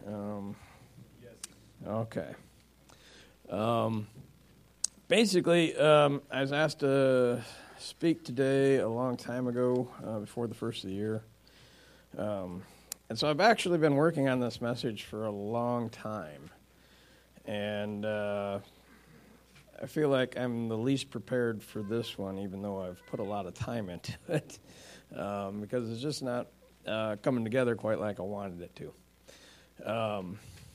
Okay. Basically, I was asked to speak today a long time ago, before the first of the year. And so I've actually been working on this message for a long time. And I feel like I'm the least prepared for this one, even though I've put a lot of time into it, because it's just not coming together quite like I wanted it to.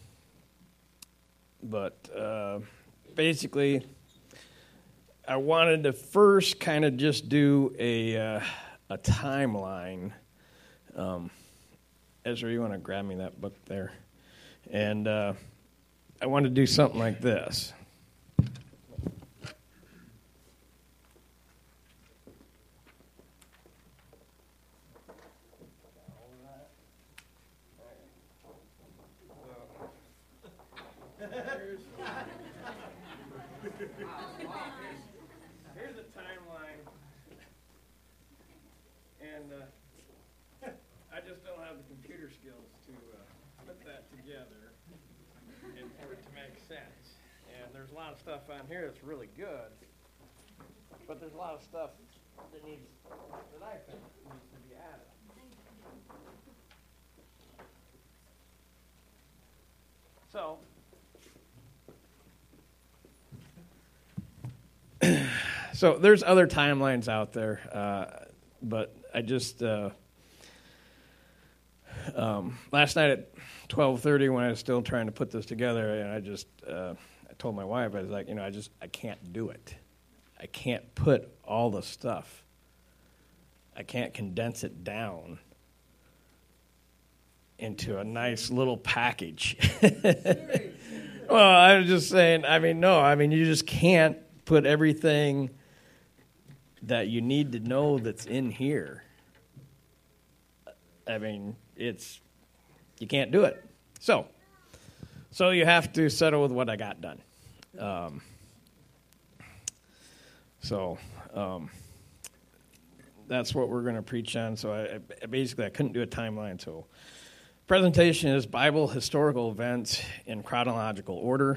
But basically, I wanted to first kind of just do a timeline. Ezra, you want to grab me that book there? And I want to do something like this. Here's a timeline, and I just don't have the computer skills to put that together and for it to make sense. And there's a lot of stuff on here that's really good, but there's a lot of stuff that I think needs to be added. So there's other timelines out there, but I just last night at 12:30 when I was still trying to put this together, and I told my wife, I was like, I can't do it. I can't put all the stuff. I can't condense it down into a nice little package. Well, I was just saying, you just can't put everything that you need to know that's in here. You can't do it. So you have to settle with what I got done. That's what we're going to preach on. So I couldn't do a timeline. So presentation is Bible historical events in chronological order.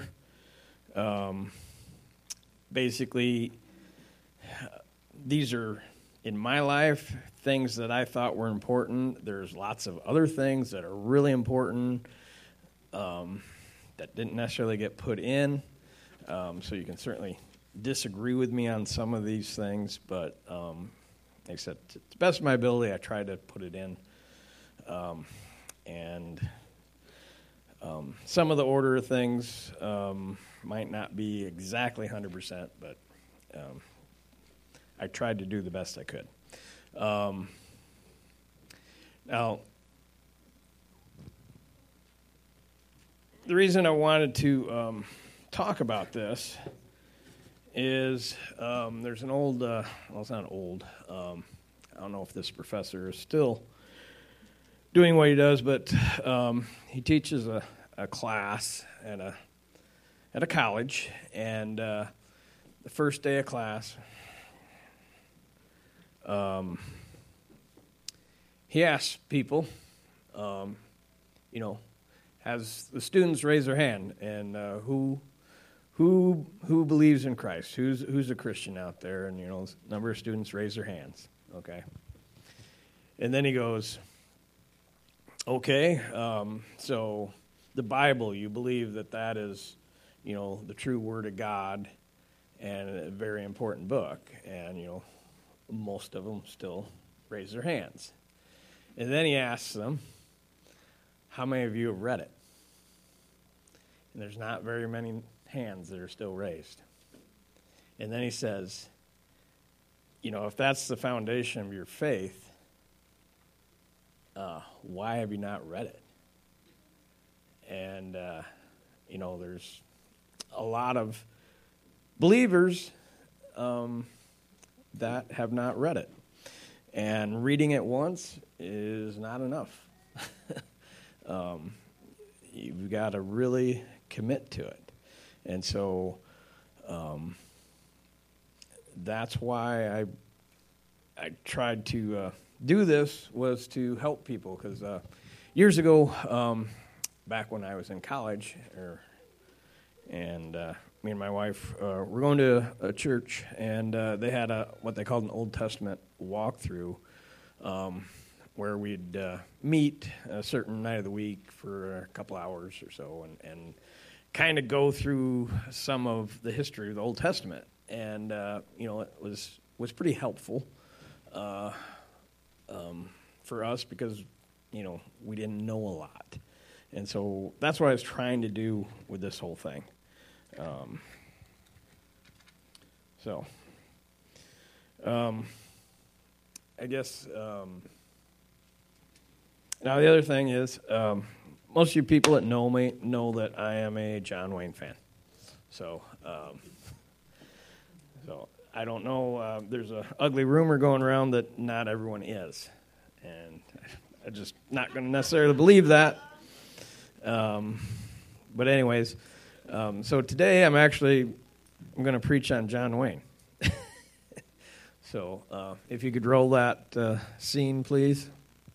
These are, in my life, things that I thought were important. There's lots of other things that are really important that didn't necessarily get put in. So you can certainly disagree with me on some of these things, but like I said, to the best of my ability, I try to put it in. And some of the order of things might not be exactly 100%, but I tried to do the best I could. Now, the reason I wanted to talk about this is there's an old, it's not old, I don't know if this professor is still doing what he does, but he teaches a class at a college, and the first day of class, he asks people, has the students raise their hand, and who believes in Christ? Who's a Christian out there? And a number of students raise their hands. Okay, and then he goes, okay, so the Bible, you believe that is, the true Word of God, and a very important book, and most of them still raise their hands. And then he asks them, how many of you have read it? And there's not very many hands that are still raised. And then he says, if that's the foundation of your faith, why have you not read it? And, there's a lot of believers that have not read it. And reading it once is not enough. You've got to really commit to it. And so that's why I tried to do this, was to help people. Because years ago, back when I was in college, and me and my wife were going to a church, and they had what they called an Old Testament walkthrough, where we'd meet a certain night of the week for a couple hours or so, and kind of go through some of the history of the Old Testament, and it was pretty helpful for us because we didn't know a lot, and so that's what I was trying to do with this whole thing. I guess now the other thing is, most of you people that know me know that I am a John Wayne fan. So I don't know. There's an ugly rumor going around that not everyone is, and I'm just not going to necessarily believe that. But anyways, so today I'm going to preach on John Wayne. So if you could roll that scene, please.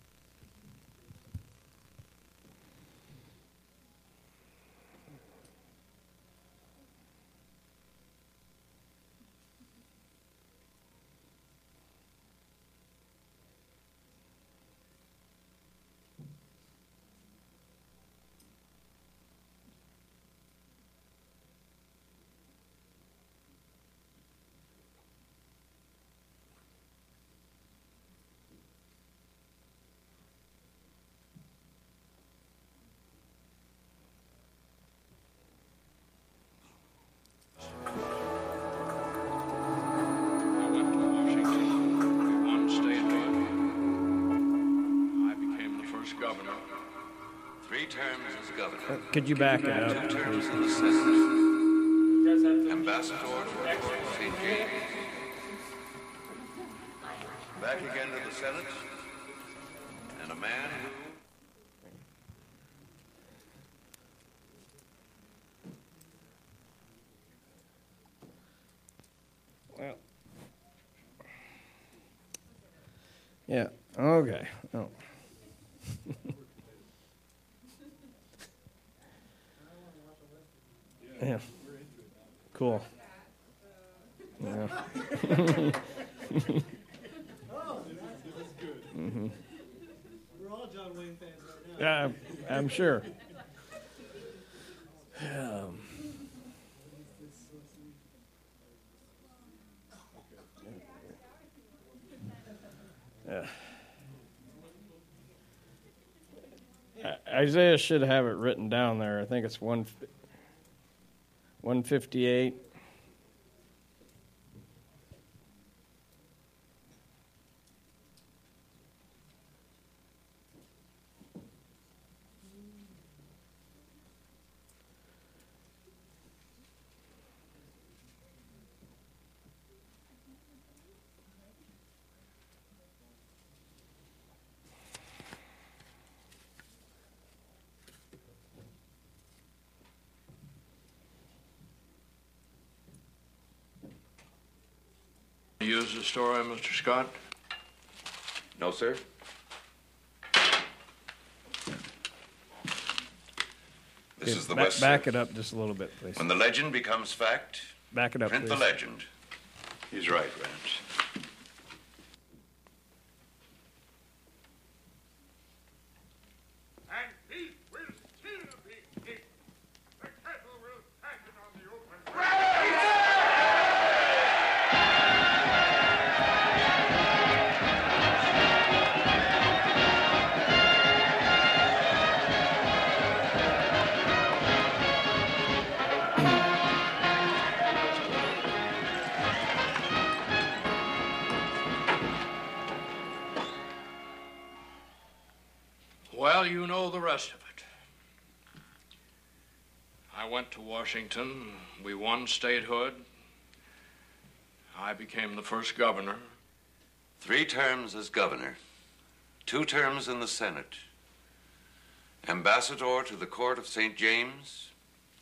Could you back it up? Ambassador to St. James. Back again to the Senate. And a man who... Well, yeah, okay. Oh. Yeah. Cool. Yeah. Mm-hmm. We're all John Wayne fans right now. Yeah, I'm sure. Isaiah should have it written down there. I think it's 158. Use the story, Mr. Scott? No, sir. This is the West. Back it up just a little bit, please. When the legend becomes fact, Back it up, print please. the legend. He's right, Rance. And peace will still be king. The cattle will fatten on the open. Well, you know the rest of it. I went to Washington. We won statehood. I became the first governor. 3 terms as governor, 2 terms in the Senate, ambassador to the court of St. James,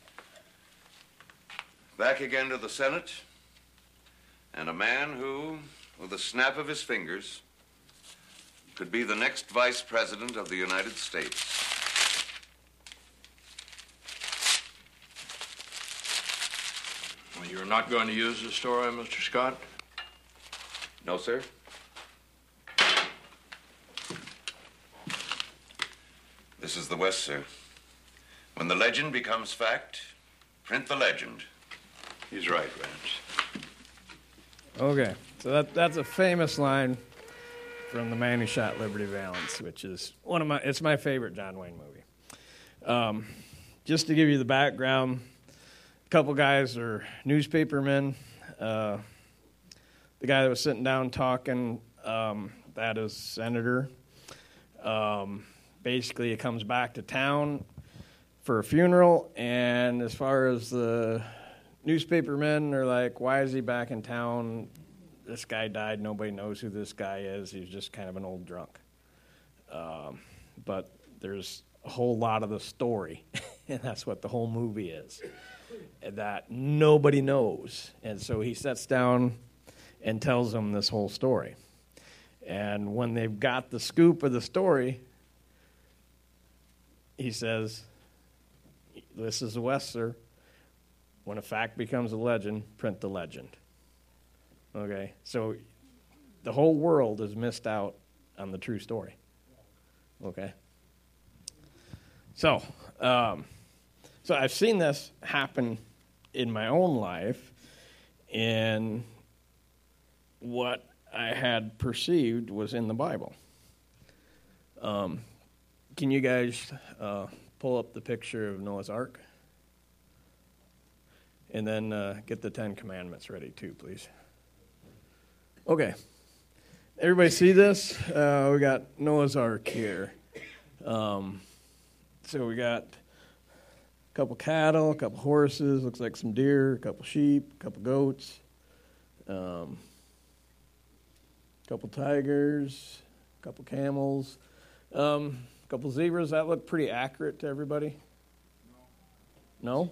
back again to the Senate, and a man who, with a snap of his fingers, could be the next vice president of the United States. You're not going to use the story, Mr. Scott? No, sir. This is the West, sir. When the legend becomes fact, print the legend. He's right, Rance. Okay, so that's a famous line from The Man Who Shot Liberty Valance, which is it's my favorite John Wayne movie. Just to give you the background, a couple guys are newspapermen. The guy that was sitting down talking, that is Senator. Basically, he comes back to town for a funeral, and as far as the newspapermen are like, why is he back in town? This guy died. Nobody knows who this guy is. He's just kind of an old drunk. But there's a whole lot of the story, and that's what the whole movie is, that nobody knows. And so he sits down and tells them this whole story. And when they've got the scoop of the story, he says, this is the West, sir. When a fact becomes a legend, print the legend. Okay? So the whole world is missed out on the true story. Okay? So I've seen this happen in my own life, and what I had perceived was in the Bible. Can you guys pull up the picture of Noah's Ark? And then get the 10 Commandments ready too, please. Okay. Everybody see this? We got Noah's Ark here. So we got a couple cattle, a couple horses, looks like some deer, a couple sheep, a couple goats, a couple tigers, a couple camels, a couple zebras. That look pretty accurate to everybody? No?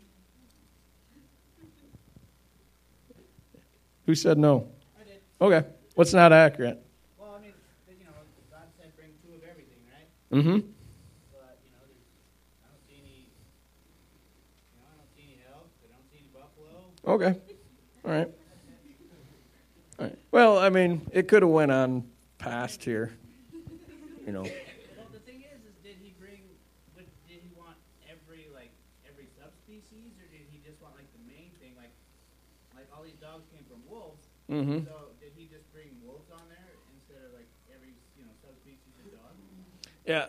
Who said no? I did. Okay. What's not accurate? Well, I mean, God said bring 2 of everything, right? Mm-hmm. But, I don't see any, I don't see any elk. I don't see any buffalo. Okay. All right. All right. Well, I mean, it could have went on past here. Well, the thing is did he want every subspecies, or did he just want, the main thing? Like all these dogs came from wolves. Mm-hmm. So did he just bring wolves on there instead of, every, subspecies of dog? Yeah,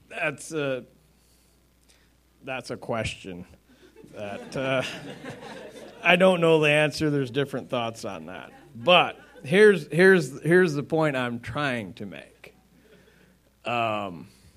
that's a question that I don't know the answer. There's different thoughts on that. But here's the point I'm trying to make. He brought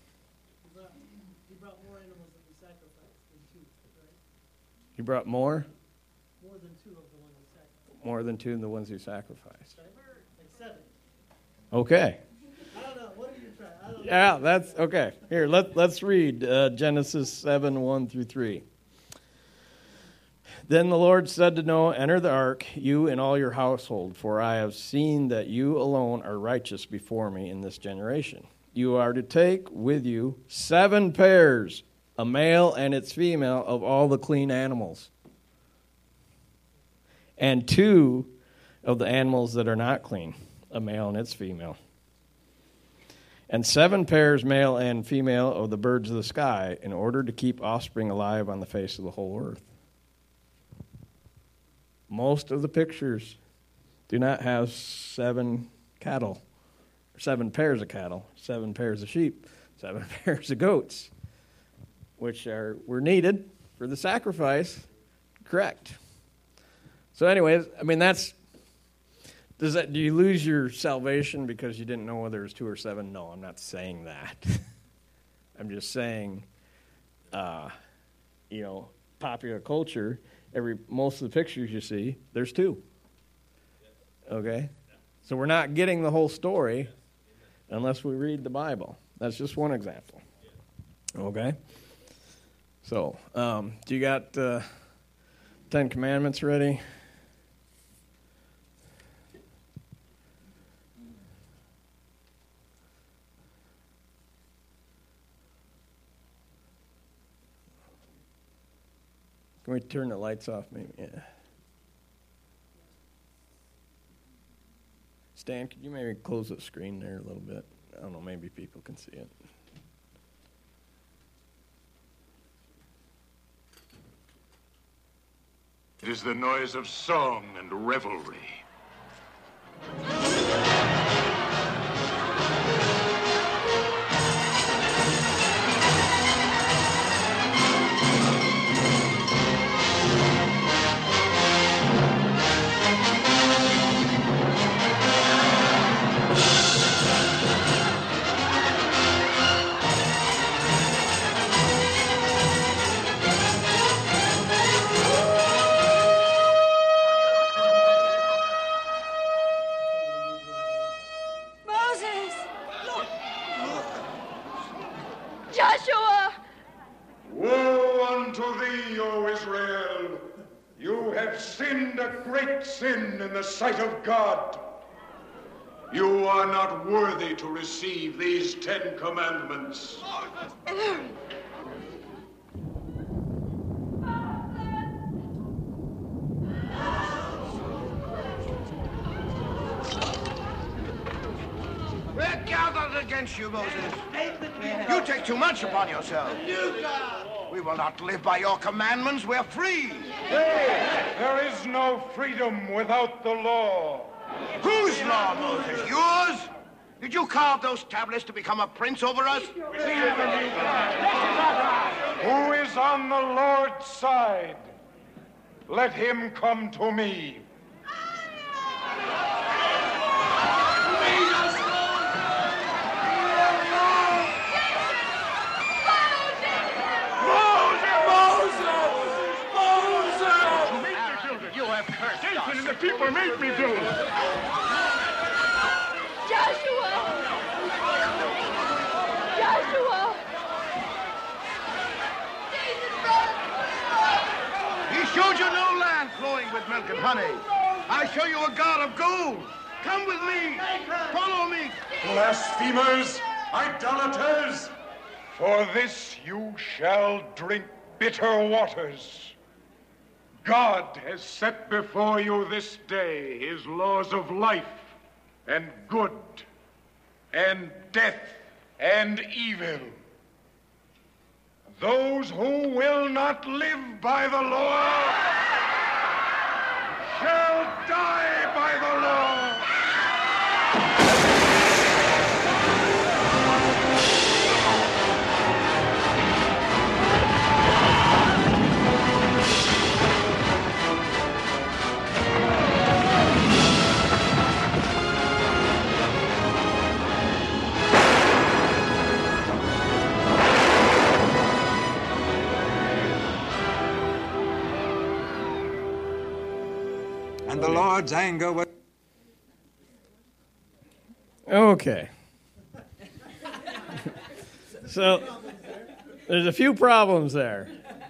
more animals than he sacrificed than 2, right? You brought more? More than 2 of the ones he sacrificed. More than 2 of the ones you sacrificed. Like 7. Okay. I don't know. What are you trying? I don't know. Yeah, that's okay. Here, let's read Genesis 7, 1 through 3. Then the Lord said to Noah, enter the ark, you and all your household, for I have seen that you alone are righteous before me in this generation. You are to take with you 7 pairs, a male and its female, of all the clean animals, and 2 of the animals that are not clean, a male and its female, and 7 pairs, male and female, of the birds of the sky, in order to keep offspring alive on the face of the whole earth. Most of the pictures do not have 7 cattle, 7 pairs of cattle, 7 pairs of sheep, 7 pairs of goats, which were needed for the sacrifice. Correct. So anyways, I mean, do you lose your salvation because you didn't know whether it was 2 or 7? No, I'm not saying that. I'm just saying, popular culture, most of the pictures you see, there's 2. Okay? So we're not getting the whole story unless we read the Bible. That's just one example. Okay? So, do you got 10 Commandments ready? Can we turn the lights off, maybe? Yeah. Stan, could you maybe close the screen there a little bit? I don't know, maybe people can see it. It is the noise of song and revelry. Moses! Look! Joshua! Woe unto thee, O Israel! You have sinned a great sin in the sight of God. You are not worthy to receive these 10 commandments. Aaron! We're gathered against you, Moses. You take too much upon yourself. We will not live by your commandments. We're free. Hey, there is no freedom without the law. Whose law, Moses? Yours? Did you carve those tablets to become a prince over us? Who is on the Lord's side? Let him come to me. You have cursed Jason and the people made me do it. Joshua! Joshua! He showed you no land flowing with milk and honey. I show you a God of gold. Come with me. Follow me. Blasphemers, idolaters, for this you shall drink bitter waters. God has set before you this day his laws of life and good and death and evil. Those who will not live by the law shall die by the law. And the Lord's anger was... Okay. So, there's a few problems there.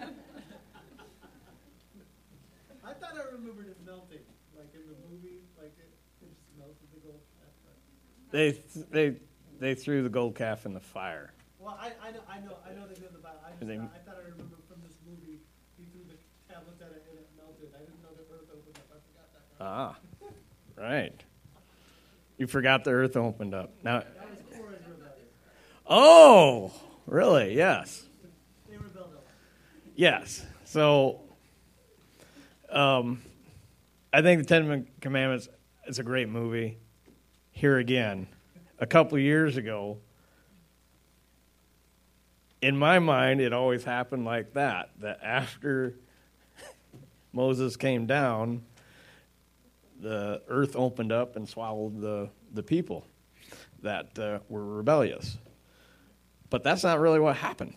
I thought I remembered it melting, like in the movie, like it just melted the gold calf. They threw the gold calf in the fire. Well, I know they did the Bible. I thought I remembered from this movie, he threw the tablets at it and it melted. I didn't know the earth opened up. I forgot that part. Right. You forgot the earth opened up. Now. That was Korah's rebellion. Oh, really? Yes. They rebelled a lot. Yes. So, I think the Ten Commandments is a great movie. Here again, a couple of years ago, in my mind, it always happened like that. That after Moses came down, the earth opened up and swallowed the people that were rebellious. But that's not really what happened.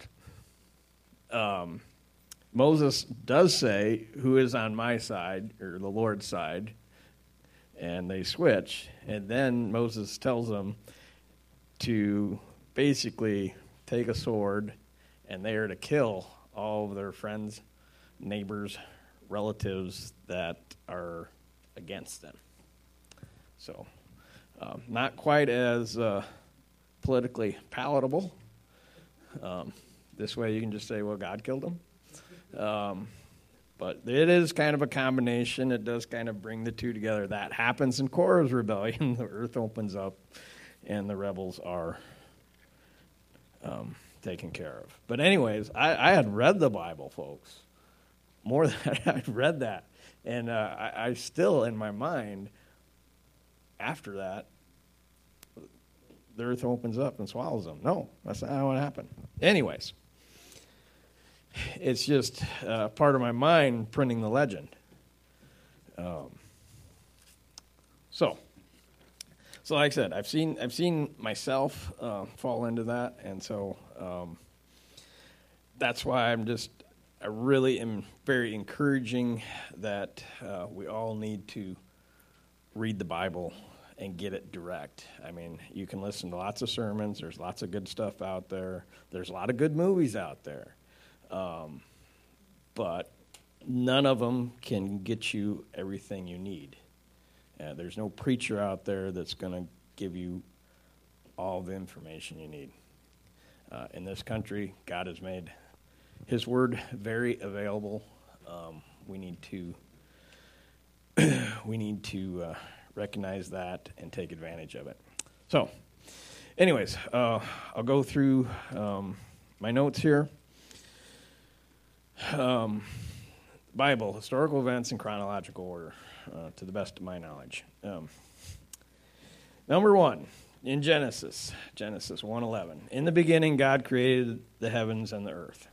Moses does say, who is on my side, or the Lord's side, and they switch. And then Moses tells them to basically take a sword, and they are to kill all of their friends, neighbors, relatives that are against them. So, not quite as politically palatable. This way you can just say, well, God killed them. But it is kind of a combination. It does kind of bring the two together. That happens in Korah's rebellion. The earth opens up, and the rebels are taken care of. But anyways, I had read the Bible, folks. More than I'd read that. And I still, in my mind, after that, the earth opens up and swallows them. No, that's not what happened. Anyways, it's just part of my mind printing the legend. So like I said, I've seen myself fall into that, and so that's why I really am very encouraging that we all need to read the Bible and get it direct. I mean, you can listen to lots of sermons. There's lots of good stuff out there. There's a lot of good movies out there. But none of them can get you everything you need. There's no preacher out there that's going to give you all the information you need. In this country, God has made His Word very available. We need to recognize that and take advantage of it. So, anyways, I'll go through my notes here. Bible, historical events in chronological order, to the best of my knowledge. Number 1, in Genesis 1:11. In the beginning, God created the heavens and the earth.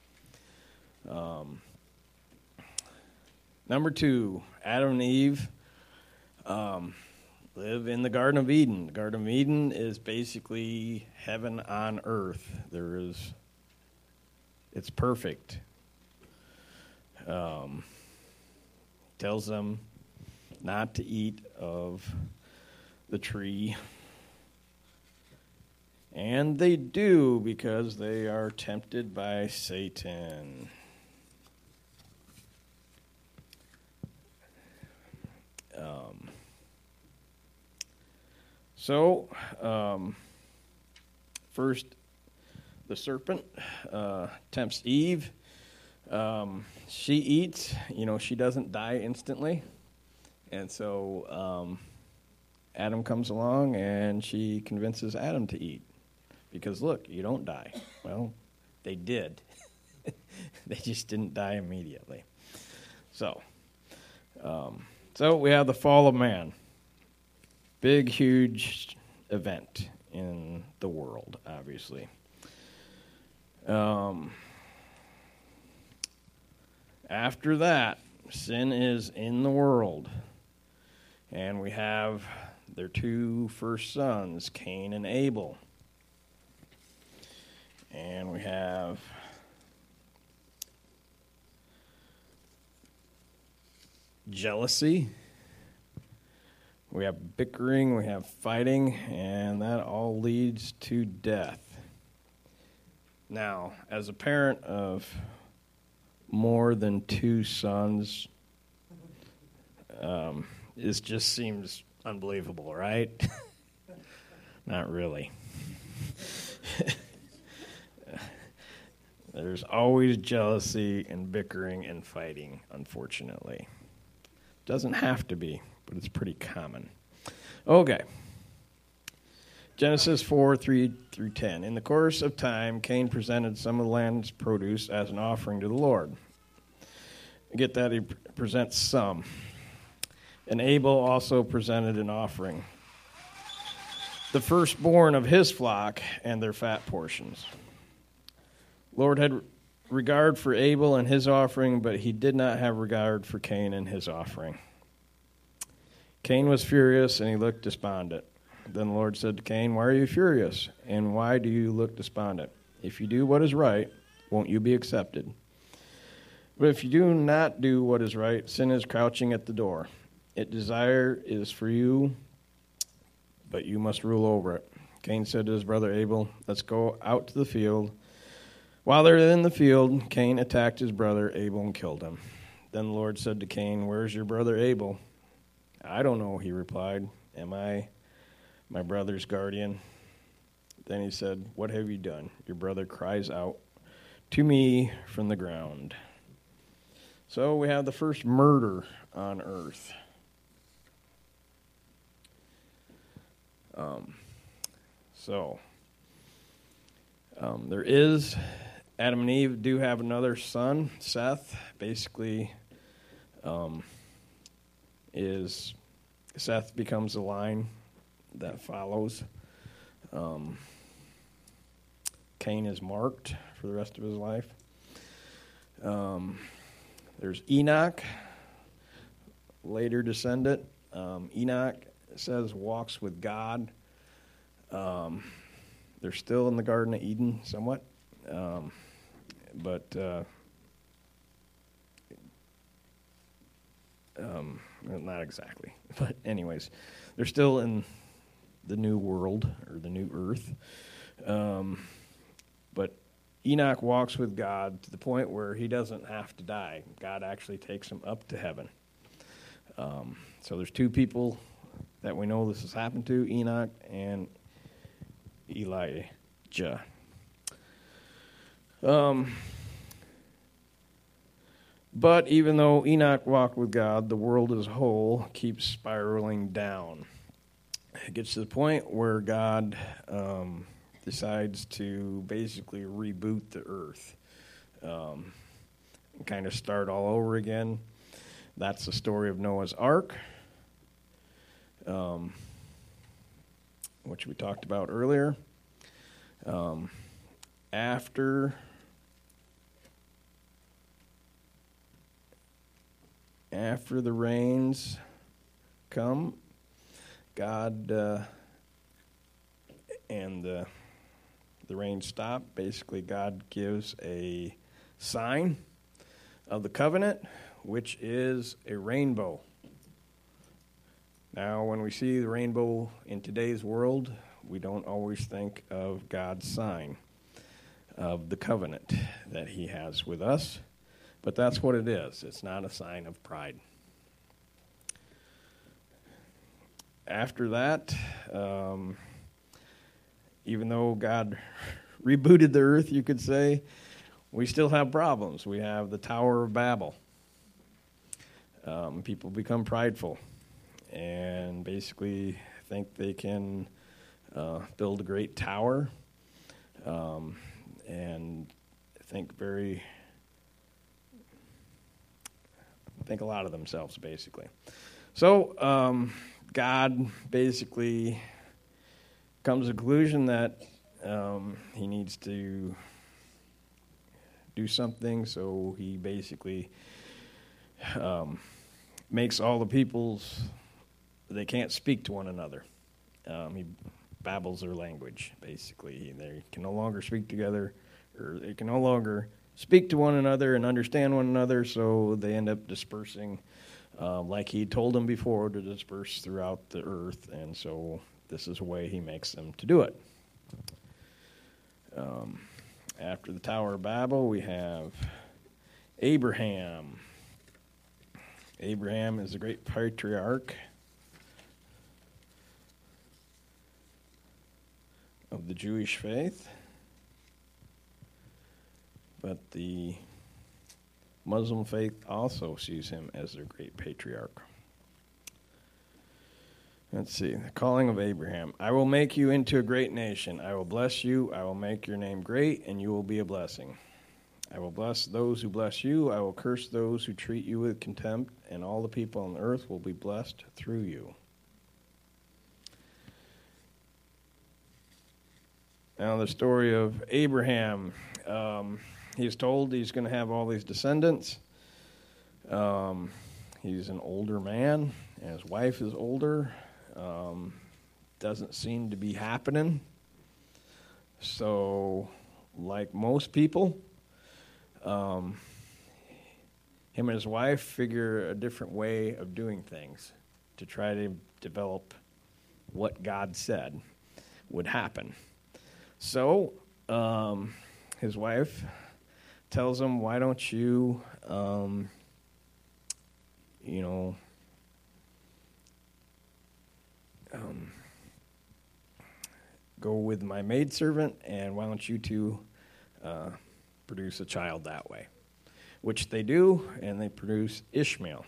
Number 2, Adam and Eve live in the Garden of Eden. The Garden of Eden is basically heaven on earth. It's perfect. Tells them not to eat of the tree. And they do because they are tempted by Satan. First, the serpent tempts Eve. She eats. She doesn't die instantly. And so Adam comes along, and she convinces Adam to eat. Because, look, you don't die. Well, they did. They just didn't die immediately. So we have the fall of man. Big, huge event in the world, obviously. After that, sin is in the world. And we have their 2 first sons, Cain and Abel. And we have jealousy. We have bickering, we have fighting, and that all leads to death. Now, as a parent of more than 2 sons, this just seems unbelievable, right? Not really. There's always jealousy and bickering and fighting, unfortunately. Doesn't have to be, but it's pretty common. Okay. Genesis 4:3-10. In the course of time, Cain presented some of the land's produce as an offering to the Lord. Get that? He presents some. And Abel also presented an offering, the firstborn of his flock and their fat portions. Lord had regard for Abel and his offering, but he did not have regard for Cain and his offering. Cain was furious, and he looked despondent. Then the Lord said to Cain, "Why are you furious, and why do you look despondent? If you do what is right, won't you be accepted? But if you do not do what is right, sin is crouching at the door. Its desire is for you, but you must rule over it." Cain said to his brother Abel, "Let's go out to the field." While they were in the field, Cain attacked his brother Abel and killed him. Then the Lord said to Cain, "Where's your brother Abel?" "I don't know," he replied. "Am I my brother's guardian?" Then he said, "What have you done? Your brother cries out to me from the ground." So we have the first murder on earth. There is, Adam and Eve do have another son, Seth. Basically, Seth becomes the line that follows. Cain is marked for the rest of his life. There's Enoch, later descendant. Enoch, it says, walks with God. They're still in the Garden of Eden somewhat, but not exactly. But anyways, they're still in the new world or the new earth. But Enoch walks with God to the point where he doesn't have to die. God actually takes him up to heaven. So there's two people that we know this has happened to, Enoch and Elijah. But even though Enoch walked with God, the world as a whole keeps spiraling down. It gets to the point where God decides to basically reboot the earth, kind of start all over again. That's the story of Noah's Ark, which we talked about earlier. After the rains come, God and the rains stop. Basically, God gives a sign of the covenant, which is a rainbow. Now, when we see the rainbow in today's world, we don't always think of God's sign of the covenant that he has with us, but that's what it is. It's not a sign of pride. After that, even though God rebooted the earth, you could say, we still have problems. We have the Tower of Babel. People become prideful and basically think they can build a great tower and think a lot of themselves, basically. So God basically comes to the conclusion that he needs to do something, so he basically makes all the peoples, they can't speak to one another. He babbles their language, basically. They can no longer speak together, or they can no longer speak to one another and understand one another, so they end up dispersing, like he told them before, to disperse throughout the earth, and so this is a way he makes them to do it. After the Tower of Babel, we have Abraham. Abraham is a great patriarch of the Jewish faith, but the Muslim faith also sees him as their great patriarch. Let's see, the calling of Abraham. I will make you into a great nation. I will bless you. I will make your name great, and you will be a blessing. I will bless those who bless you. I will curse those who treat you with contempt, and all the people on the earth will be blessed through you. Now the story of Abraham. He's told he's going to have all these descendants. He's an older man, and his wife is older. Doesn't seem to be happening. So, like most people, him and his wife figure a different way of doing things to try to develop what God said would happen. So, his wife tells him, why don't you, go with my maidservant, and why don't you two produce a child that way? which they do, and they produce Ishmael.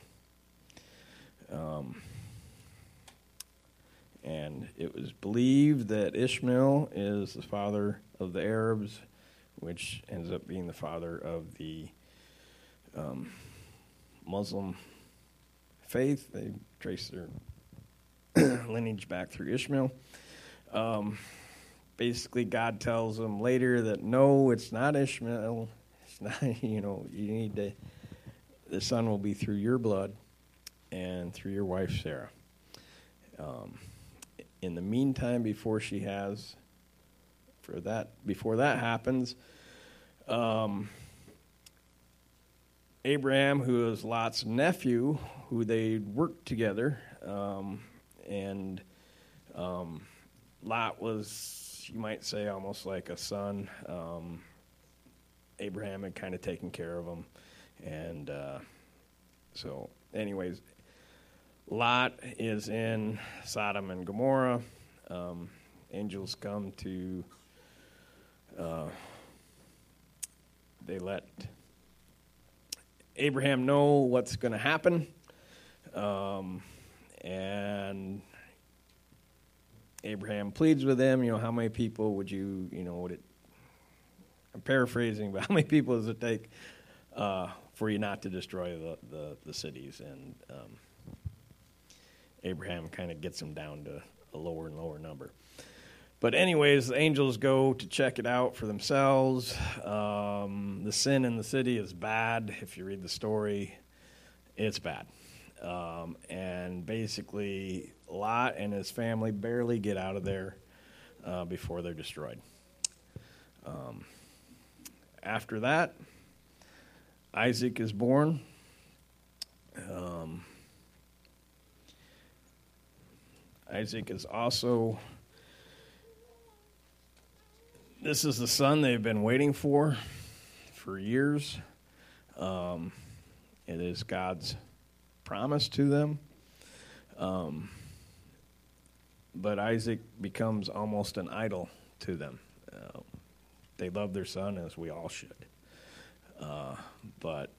And it was believed that Ishmael is the father of the Arabs, which ends up being the father of the Muslim faith. They trace their lineage back through Ishmael. Basically, God tells them later that no, it's not Ishmael. It's not, you need to, the son will be through your blood and through your wife, Sarah. In the meantime, before that happens, Abraham, who is Lot's nephew, who they worked together, and Lot was, you might say, almost like a son. Abraham had kind of taken care of him, and so, anyways, Lot is in Sodom and Gomorrah. Angels come to, they let Abraham know what's going to happen. And Abraham pleads with them, how many people would you, I'm paraphrasing, but how many people does it take for you not to destroy the cities? And Abraham kind of gets them down to a lower and lower number. But anyways, the angels go to check it out for themselves. The sin in the city is bad. If you read the story, it's bad. And basically, Lot and his family barely get out of there before they're destroyed. After that, Isaac is born. Isaac is also, this is the son they've been waiting for years. It is God's promise to them. But Isaac becomes almost an idol to them. They love their son, as we all should. But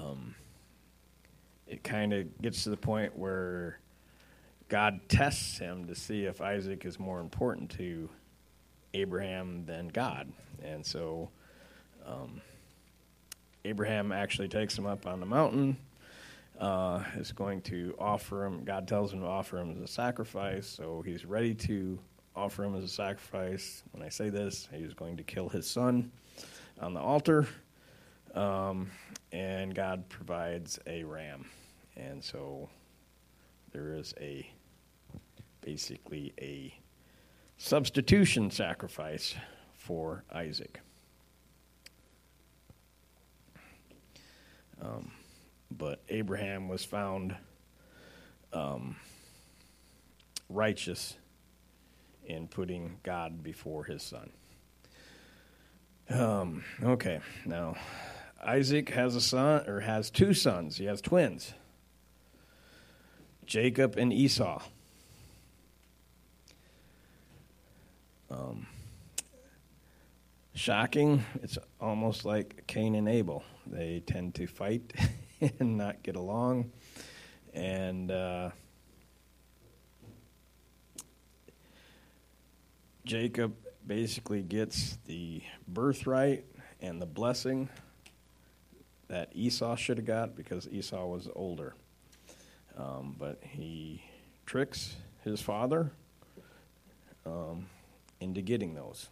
it kind of gets to the point where God tests him to see if Isaac is more important to Abraham than God. And so Abraham actually takes him up on the mountain, is going to offer him, God tells him to offer him as a sacrifice, so he's ready to offer him as a sacrifice. When I say this, he's going to kill his son on the altar, and God provides a ram. And so there is basically a substitution sacrifice for Isaac. But Abraham was found righteous in putting God before his son. Okay, now Isaac has a son, or has two sons. He has twins, Jacob and Esau. Shocking, it's almost like Cain and Abel. They tend to fight and not get along. And Jacob basically gets the birthright and the blessing that Esau should have got because Esau was older. But he tricks his father into getting those.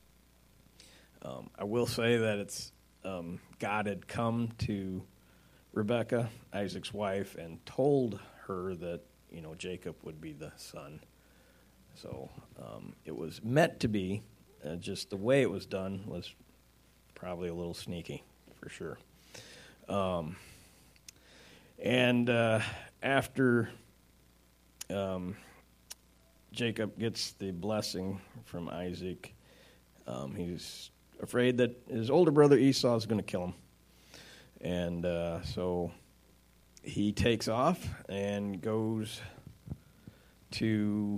I will say that it's God had come to Rebekah, Isaac's wife, and told her that Jacob would be the son. So it was meant to be. Just the way it was done was probably a little sneaky, for sure. And after Jacob gets the blessing from Isaac, he's afraid that his older brother Esau is going to kill him. And so he takes off and goes to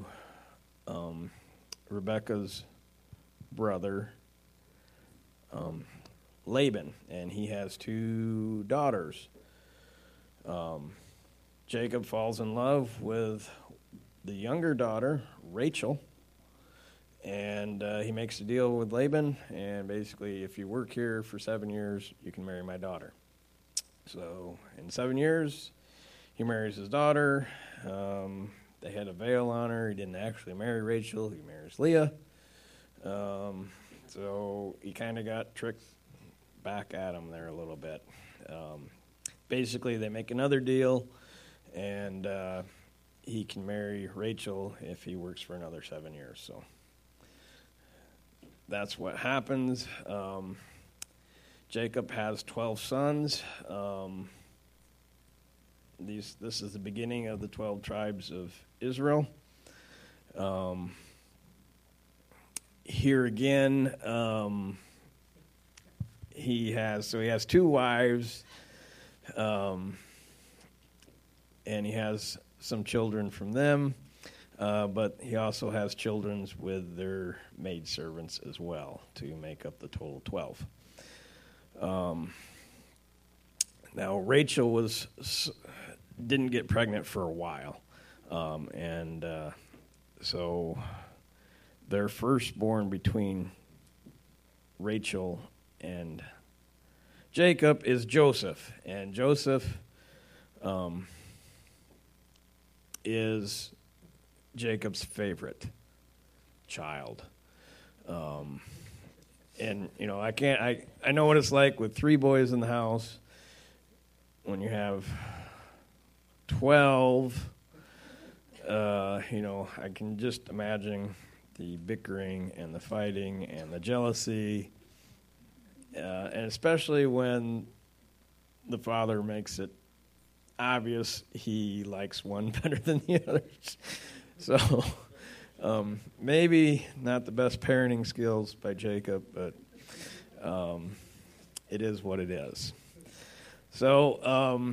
Rebekah's brother Laban, and he has 2 daughters. Jacob falls in love with the younger daughter, Rachel, and he makes a deal with Laban, and basically, if you work here for 7 years, you can marry my daughter. So in 7 years, he marries his daughter. They had a veil on her. He didn't actually marry Rachel. He marries Leah. So he kind of got tricked back at him there a little bit. Basically, they make another deal, and he can marry Rachel if he works for another 7 years. So that's what happens. Jacob has 12 sons. This is the beginning of the 12 tribes of Israel. Here again, he has 2 wives, and he has some children from them, but he also has children with their maidservants as well to make up the total 12. Now Rachel didn't get pregnant for a while, and so their firstborn between Rachel and Jacob is Joseph, and Joseph is Jacob's favorite child. And I know what it's like with 3 boys in the house. When you have 12, I can just imagine the bickering and the fighting and the jealousy, and especially when the father makes it obvious he likes one better than the others. So maybe not the best parenting skills by Jacob, but it is what it is. So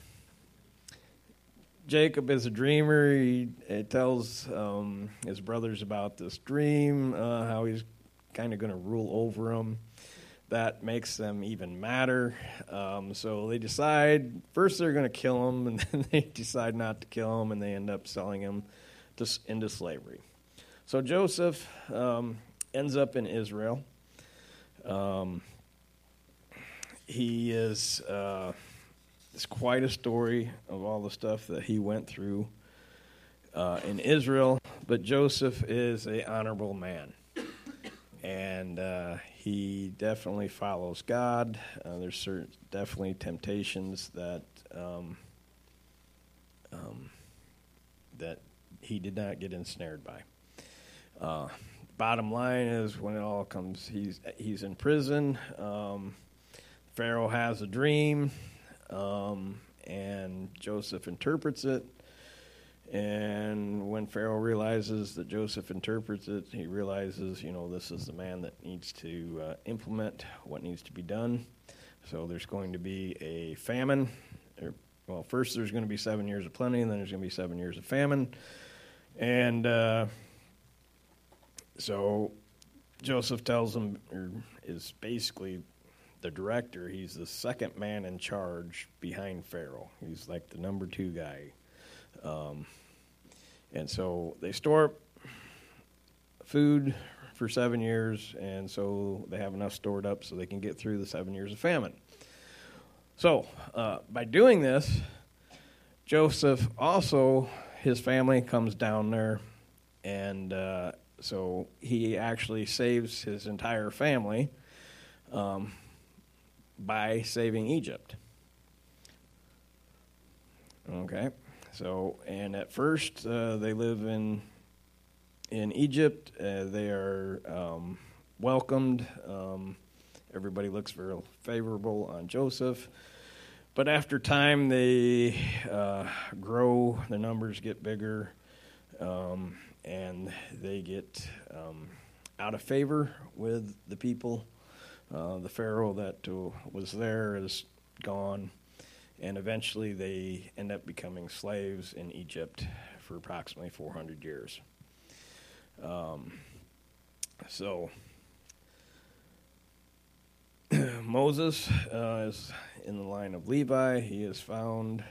Jacob is a dreamer. He tells his brothers about this dream, how he's kind of going to rule over them. That makes them even madder. So they decide, first they're going to kill him, and then they decide not to kill him, and they end up selling him into slavery. So Joseph ends up in Israel. He is... it's quite a story of all the stuff that he went through in Israel, but Joseph is an honorable man, and he definitely follows God. There's definitely temptations that that he did not get ensnared by. Bottom line is, when it all comes, he's in prison. Pharaoh has a dream. And Joseph interprets it, and when Pharaoh realizes that Joseph interprets it, he realizes, this is the man that needs to implement what needs to be done. So there's going to be a famine. First there's going to be 7 years of plenty, and then there's going to be 7 years of famine. And so Joseph tells him, or is basically the director. He's the second man in charge behind Pharaoh. He's like the number 2 guy. And so they store up food for 7 years, and so they have enough stored up so they can get through the 7 years of famine. So by doing this, Joseph also, his family comes down there, and so he actually saves his entire family by saving Egypt. Okay, so, and at first they live in Egypt. They are welcomed. Everybody looks very favorable on Joseph. But after time, they grow, the numbers get bigger, and they get out of favor with the people. The Pharaoh that was there is gone, and eventually they end up becoming slaves in Egypt for approximately 400 years. So Moses is in the line of Levi. He is found.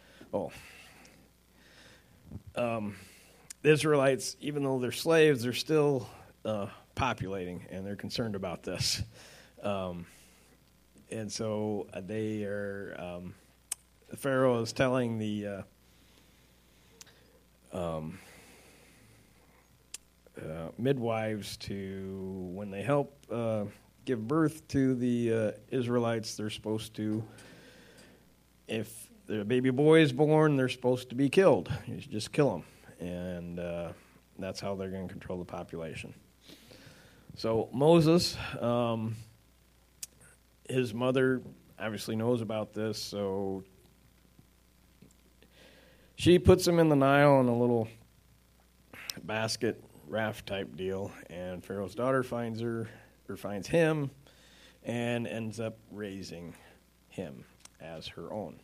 The Israelites, even though they're slaves, they're still populating, and they're concerned about this. And so they are. Pharaoh is telling the midwives to, when they help give birth to the Israelites, they're supposed to, if the baby boy is born, they're supposed to be killed. You should just kill them. And that's how they're going to control the population. So Moses, his mother obviously knows about this, so she puts him in the Nile in a little basket raft type deal, and Pharaoh's daughter finds him and ends up raising him as her own.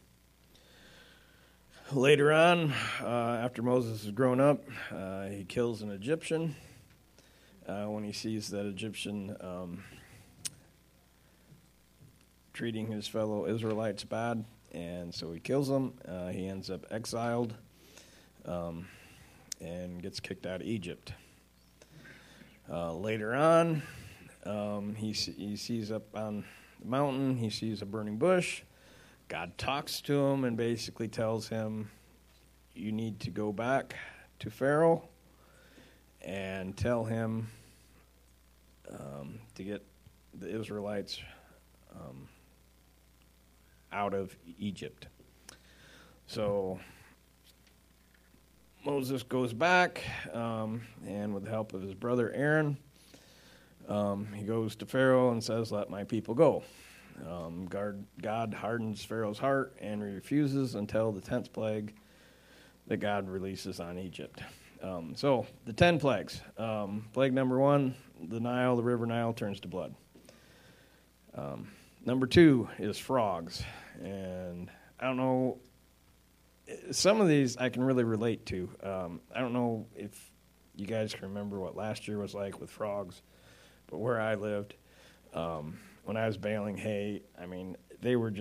Later on, after Moses has grown up, he kills an Egyptian when he sees that Egyptian treating his fellow Israelites bad, and so he kills him. He ends up exiled and gets kicked out of Egypt. Later on, he sees up on the mountain, he sees a burning bush. God talks to him and basically tells him, you need to go back to Pharaoh and tell him to get the Israelites out of Egypt. So Moses goes back, and with the help of his brother Aaron, he goes to Pharaoh and says, let my people go. God hardens Pharaoh's heart and refuses until the 10th plague that God releases on Egypt. So the 10 plagues. Plague number 1, the river Nile turns to blood. Number 2 is frogs. And I don't know, some of these I can really relate to. I don't know if you guys can remember what last year was like with frogs, but where I lived, when I was baling hay, I mean, they were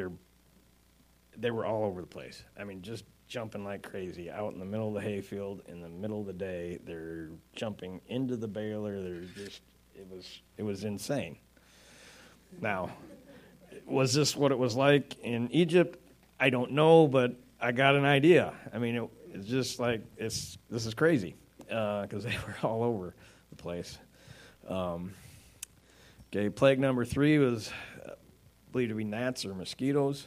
all over the place. I mean, just jumping like crazy out in the middle of the hayfield in the middle of the day. They're jumping into the baler. It was insane. Now, was this what it was like in Egypt? I don't know, but I got an idea. I mean, it's just like, this is crazy, because they were all over the place. Okay, plague number 3 was believed to be gnats or mosquitoes.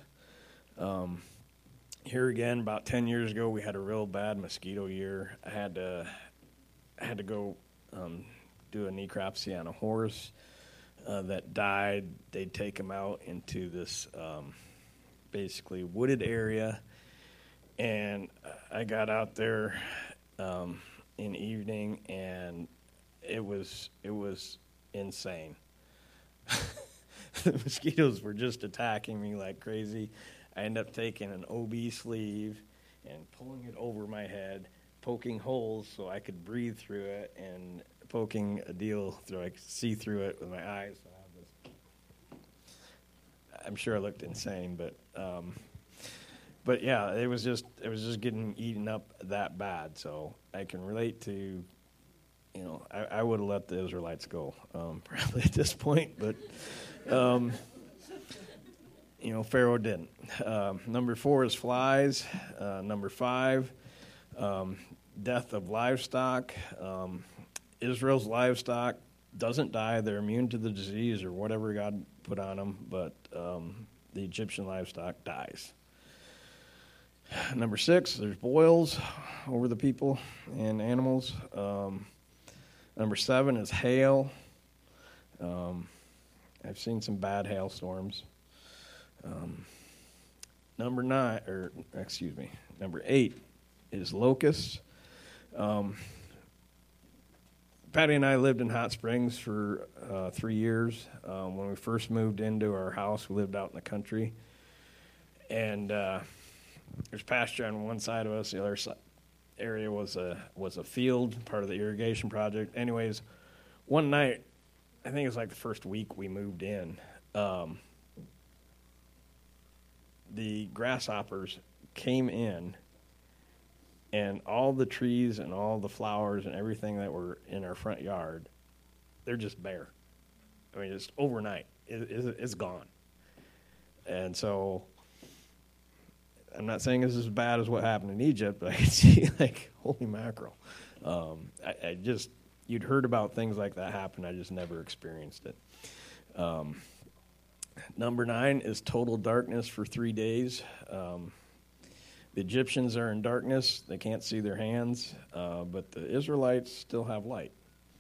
Here again, about 10 years ago, we had a real bad mosquito year. I had to go do a necropsy on a horse that died. They'd take him out into this basically wooded area, and I got out there in the evening, and it was insane. The mosquitoes were just attacking me like crazy. I ended up taking an OB sleeve and pulling it over my head, poking holes so I could breathe through it, and poking a deal so I could see through it with my eyes. I'm sure I looked insane, but yeah, it was just getting eaten up that bad. So I can relate to, I would have let the Israelites go probably at this point, but Pharaoh didn't. Number 4 is flies. Number 5, death of livestock. Israel's livestock doesn't die. They're immune to the disease or whatever God put on them, but the Egyptian livestock dies. Number 6, there's boils over the people and animals. Number 7 is hail. I've seen some bad hailstorms. Number 8 is locusts. Patty and I lived in Hot Springs for 3 years. When we first moved into our house, we lived out in the country. And there's pasture on one side of us. The other area was a field, part of the irrigation project. Anyways, one night, I think it was like the first week we moved in, the grasshoppers came in, and all the trees and all the flowers and everything that were in our front yard, they're just bare. I mean, just overnight, it's gone. And so, I'm not saying this is as bad as what happened in Egypt, but I can see, like, holy mackerel. I just, you'd heard about things like that happen. I just never experienced it. Number 9 is total darkness for 3 days. The Egyptians are in darkness. They can't see their hands, but the Israelites still have light.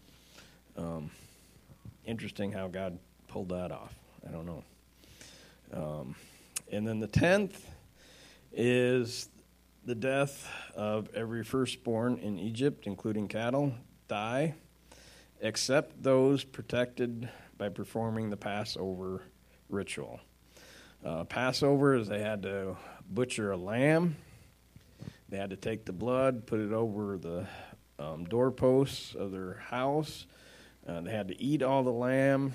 Interesting how God pulled that off. I don't know. And then the 10th is the death of every firstborn in Egypt, including cattle, die, except those protected by performing the Passover ritual. Passover is they had to butcher a lamb. They had to take the blood, put it over the doorposts of their house. They had to eat all the lamb.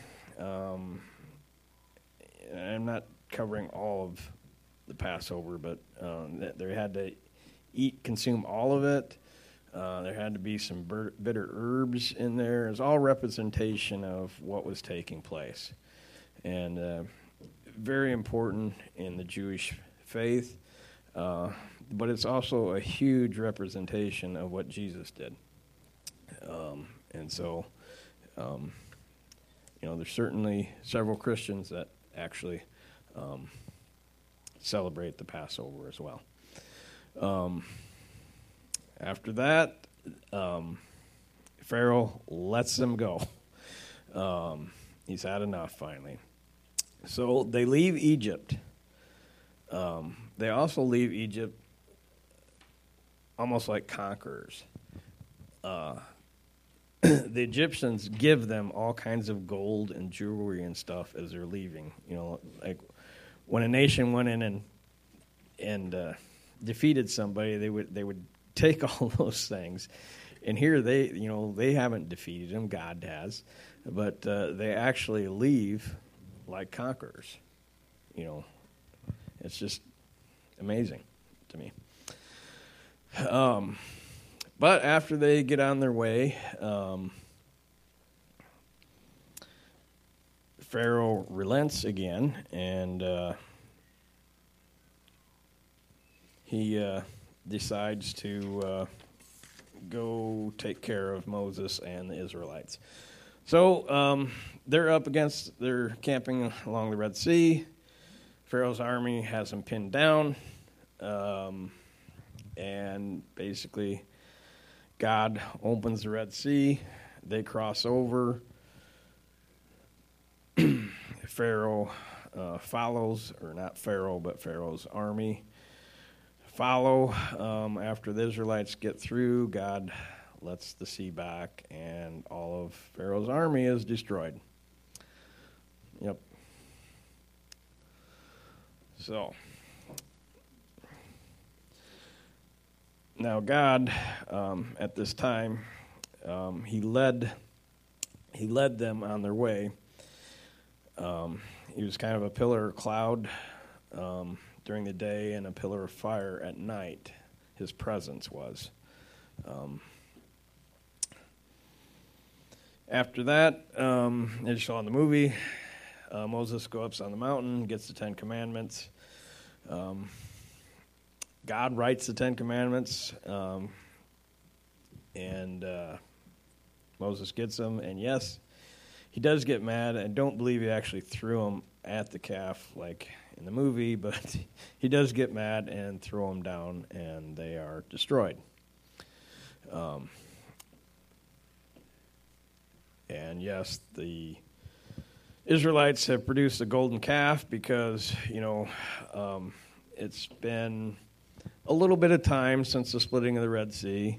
I'm not covering all of the Passover, but they had to consume all of it. There had to be some bitter herbs in there. It was all representation of what was taking place. And very important in the Jewish faith, but it's also a huge representation of what Jesus did. And so, there's certainly several Christians that actually celebrate the Passover as well. After that, Pharaoh lets them go. He's had enough finally. So they leave Egypt. They also leave Egypt almost like conquerors. The Egyptians give them all kinds of gold and jewelry and stuff as they're leaving. Like when a nation went in and defeated somebody, they would take all those things. And here they haven't defeated them, God has, but they actually leave like conquerors. It's just amazing to me. But after they get on their way, Pharaoh relents again, and he decides to go take care of Moses and the Israelites. So they're camping along the Red Sea. Pharaoh's army has them pinned down, and basically God opens the Red Sea. They cross over. Pharaoh follows, or not Pharaoh, but Pharaoh's army follow. After the Israelites get through, God lets the sea back, and all of Pharaoh's army is destroyed. Yep. So, now God, at this time, he led them on their way. He was kind of a pillar of cloud during the day and a pillar of fire at night. His presence was. After that, as you saw in the movie, Moses goes up on the mountain, gets the 10 Commandments. God writes the 10 Commandments, and Moses gets them. And yes, he does get mad. I don't believe he actually threw them at the calf like in the movie, but he does get mad and throw them down, and they are destroyed. And yes, the Israelites have produced a golden calf because, it's been a little bit of time since the splitting of the Red Sea.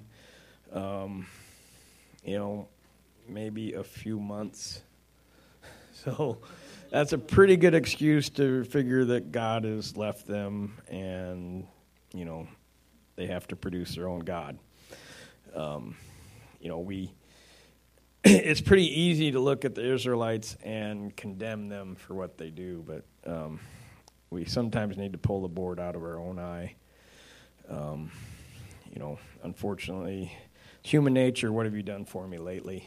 Maybe a few months. So that's a pretty good excuse to figure that God has left them and, they have to produce their own God. it's pretty easy to look at the Israelites and condemn them for what they do, but we sometimes need to pull the board out of our own eye. Unfortunately, it's human nature. What have you done for me lately?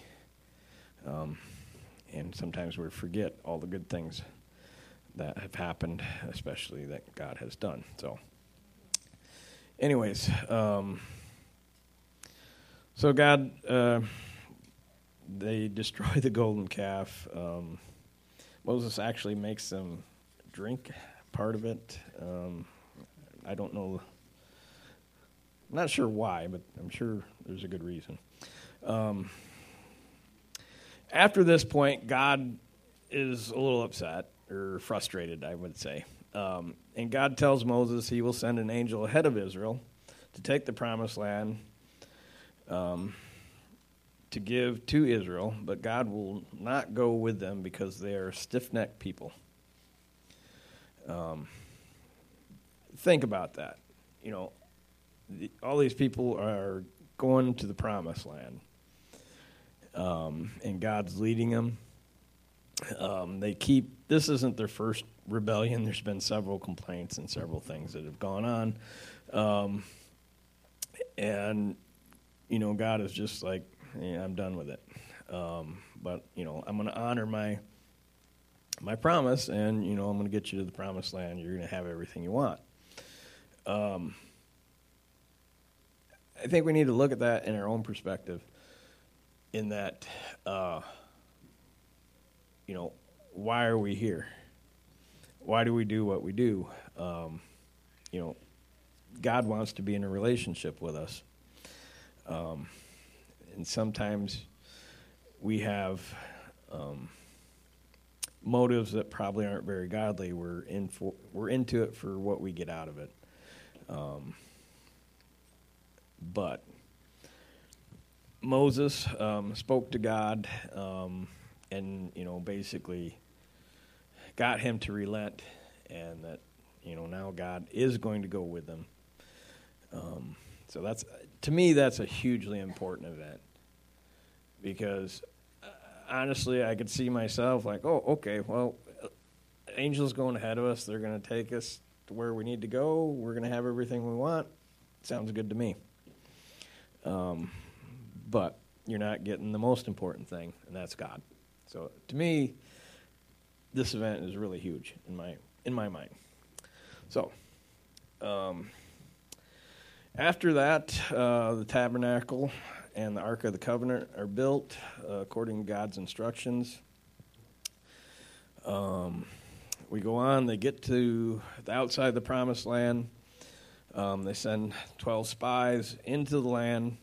And sometimes we forget all the good things that have happened, especially that God has done. So, anyways, so God, they destroy the golden calf. Moses actually makes them drink part of it. I don't know. I'm not sure why, but I'm sure there's a good reason. After this point, God is a little upset, or frustrated, I would say. And God tells Moses he will send an angel ahead of Israel to take the promised land to give to Israel, but God will not go with them because they are stiff-necked people. Think about that. All these people are going to the promised land, and God's leading them. This isn't their first rebellion. There's been several complaints and several things that have gone on. And God is just like, I'm done with it. But I'm going to honor my promise, and I'm going to get you to the promised land. You're going to have everything you want. I think we need to look at that in our own perspective, in that, why are we here? Why do we do what we do? God wants to be in a relationship with us. And sometimes we have motives that probably aren't very godly. We're into it for what we get out of it. But Moses spoke to God and, basically got him to relent, and that, now God is going to go with them. So to me, that's a hugely important event, because honestly, I could see myself like, oh, okay, well, angels going ahead of us. They're going to take us to where we need to go. We're going to have everything we want. Sounds good to me. But you're not getting the most important thing, and that's God. So to me, this event is really huge in my mind. So after that, the tabernacle and the Ark of the Covenant are built according to God's instructions. We go on. They get to the outside the promised land. They send 12 spies into the land,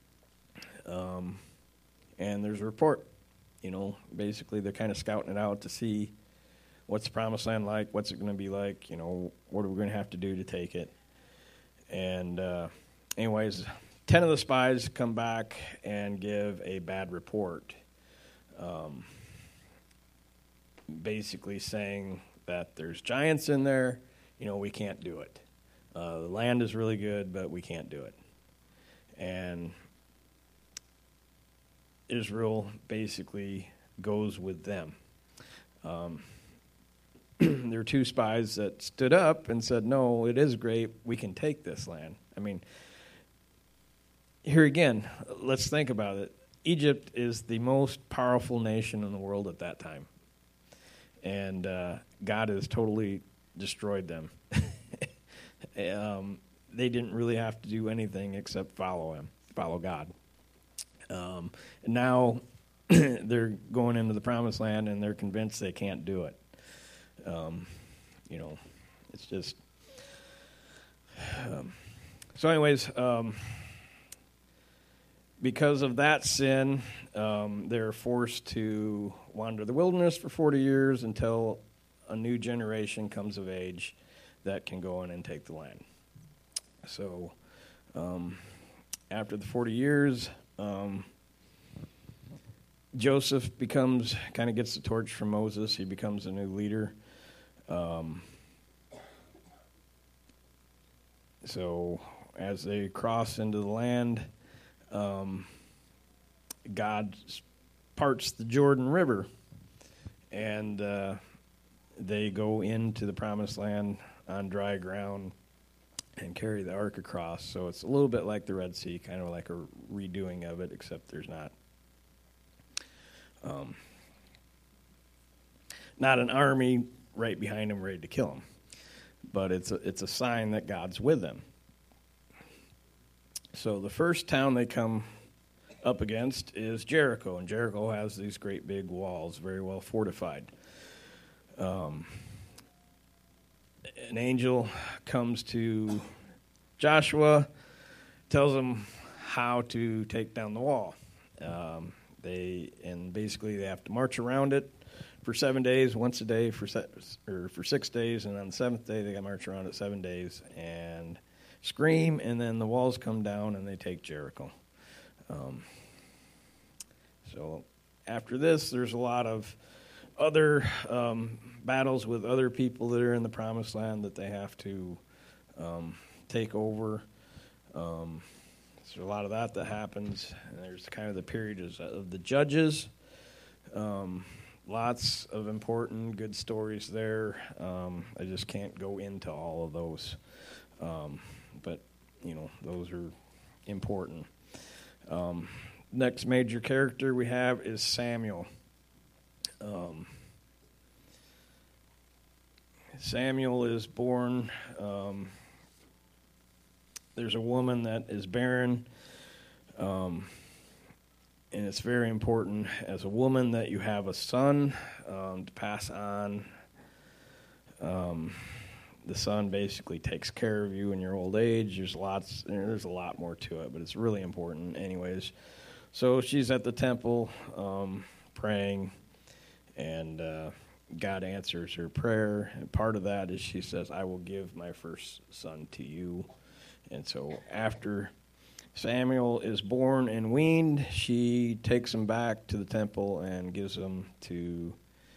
and there's a report. Basically they're kind of scouting it out to see what's the promised land like, what's it going to be like, what are we going to have to do to take it. And anyways, 10 of the spies come back and give a bad report, basically saying that there's giants in there, we can't do it. The land is really good, but we can't do it. And Israel basically goes with them. There were 2 spies that stood up and said, no, it is great. We can take this land. I mean, here again, let's think about it. Egypt is the most powerful nation in the world at that time. And God has totally destroyed them. They didn't really have to do anything except follow God. And now they're going into the promised land, and they're convinced they can't do it. It's just... So anyways, because of that sin, they're forced to wander the wilderness for 40 years until a new generation comes of age that can go in and take the land. So after the 40 years, Joseph kind of gets the torch from Moses. He becomes a new leader. So as they cross into the land, God parts the Jordan River, and they go into the Promised Land on dry ground and carry the ark across. So it's a little bit like the Red Sea, kind of like a redoing of it, except there's not an army right behind them ready to kill them. But it's a sign that God's with them. So the first town they come up against is Jericho, and Jericho has these great big walls, very well fortified. An angel comes to Joshua, tells him how to take down the wall. Basically they have to march around it for 7 days, once a day for 6 days, and on the seventh day they got to march around it 7 days and scream, and then the walls come down and they take Jericho. So after this, there's a lot of other battles with other people that are in the Promised Land that they have to take over. So a lot of that happens, and there's kind of the period of the judges. Lots of important, good stories there. I just can't go into all of those, but those are important. Next major character we have is Samuel. Samuel is born. There's a woman that is barren, and it's very important as a woman that you have a son to pass on. The son basically takes care of you in your old age. There's a lot more to it, but it's really important anyways. So she's at the temple praying, and God answers her prayer. And part of that is she says, I will give my first son to you. And so after Samuel is born and weaned, she takes him back to the temple and gives him to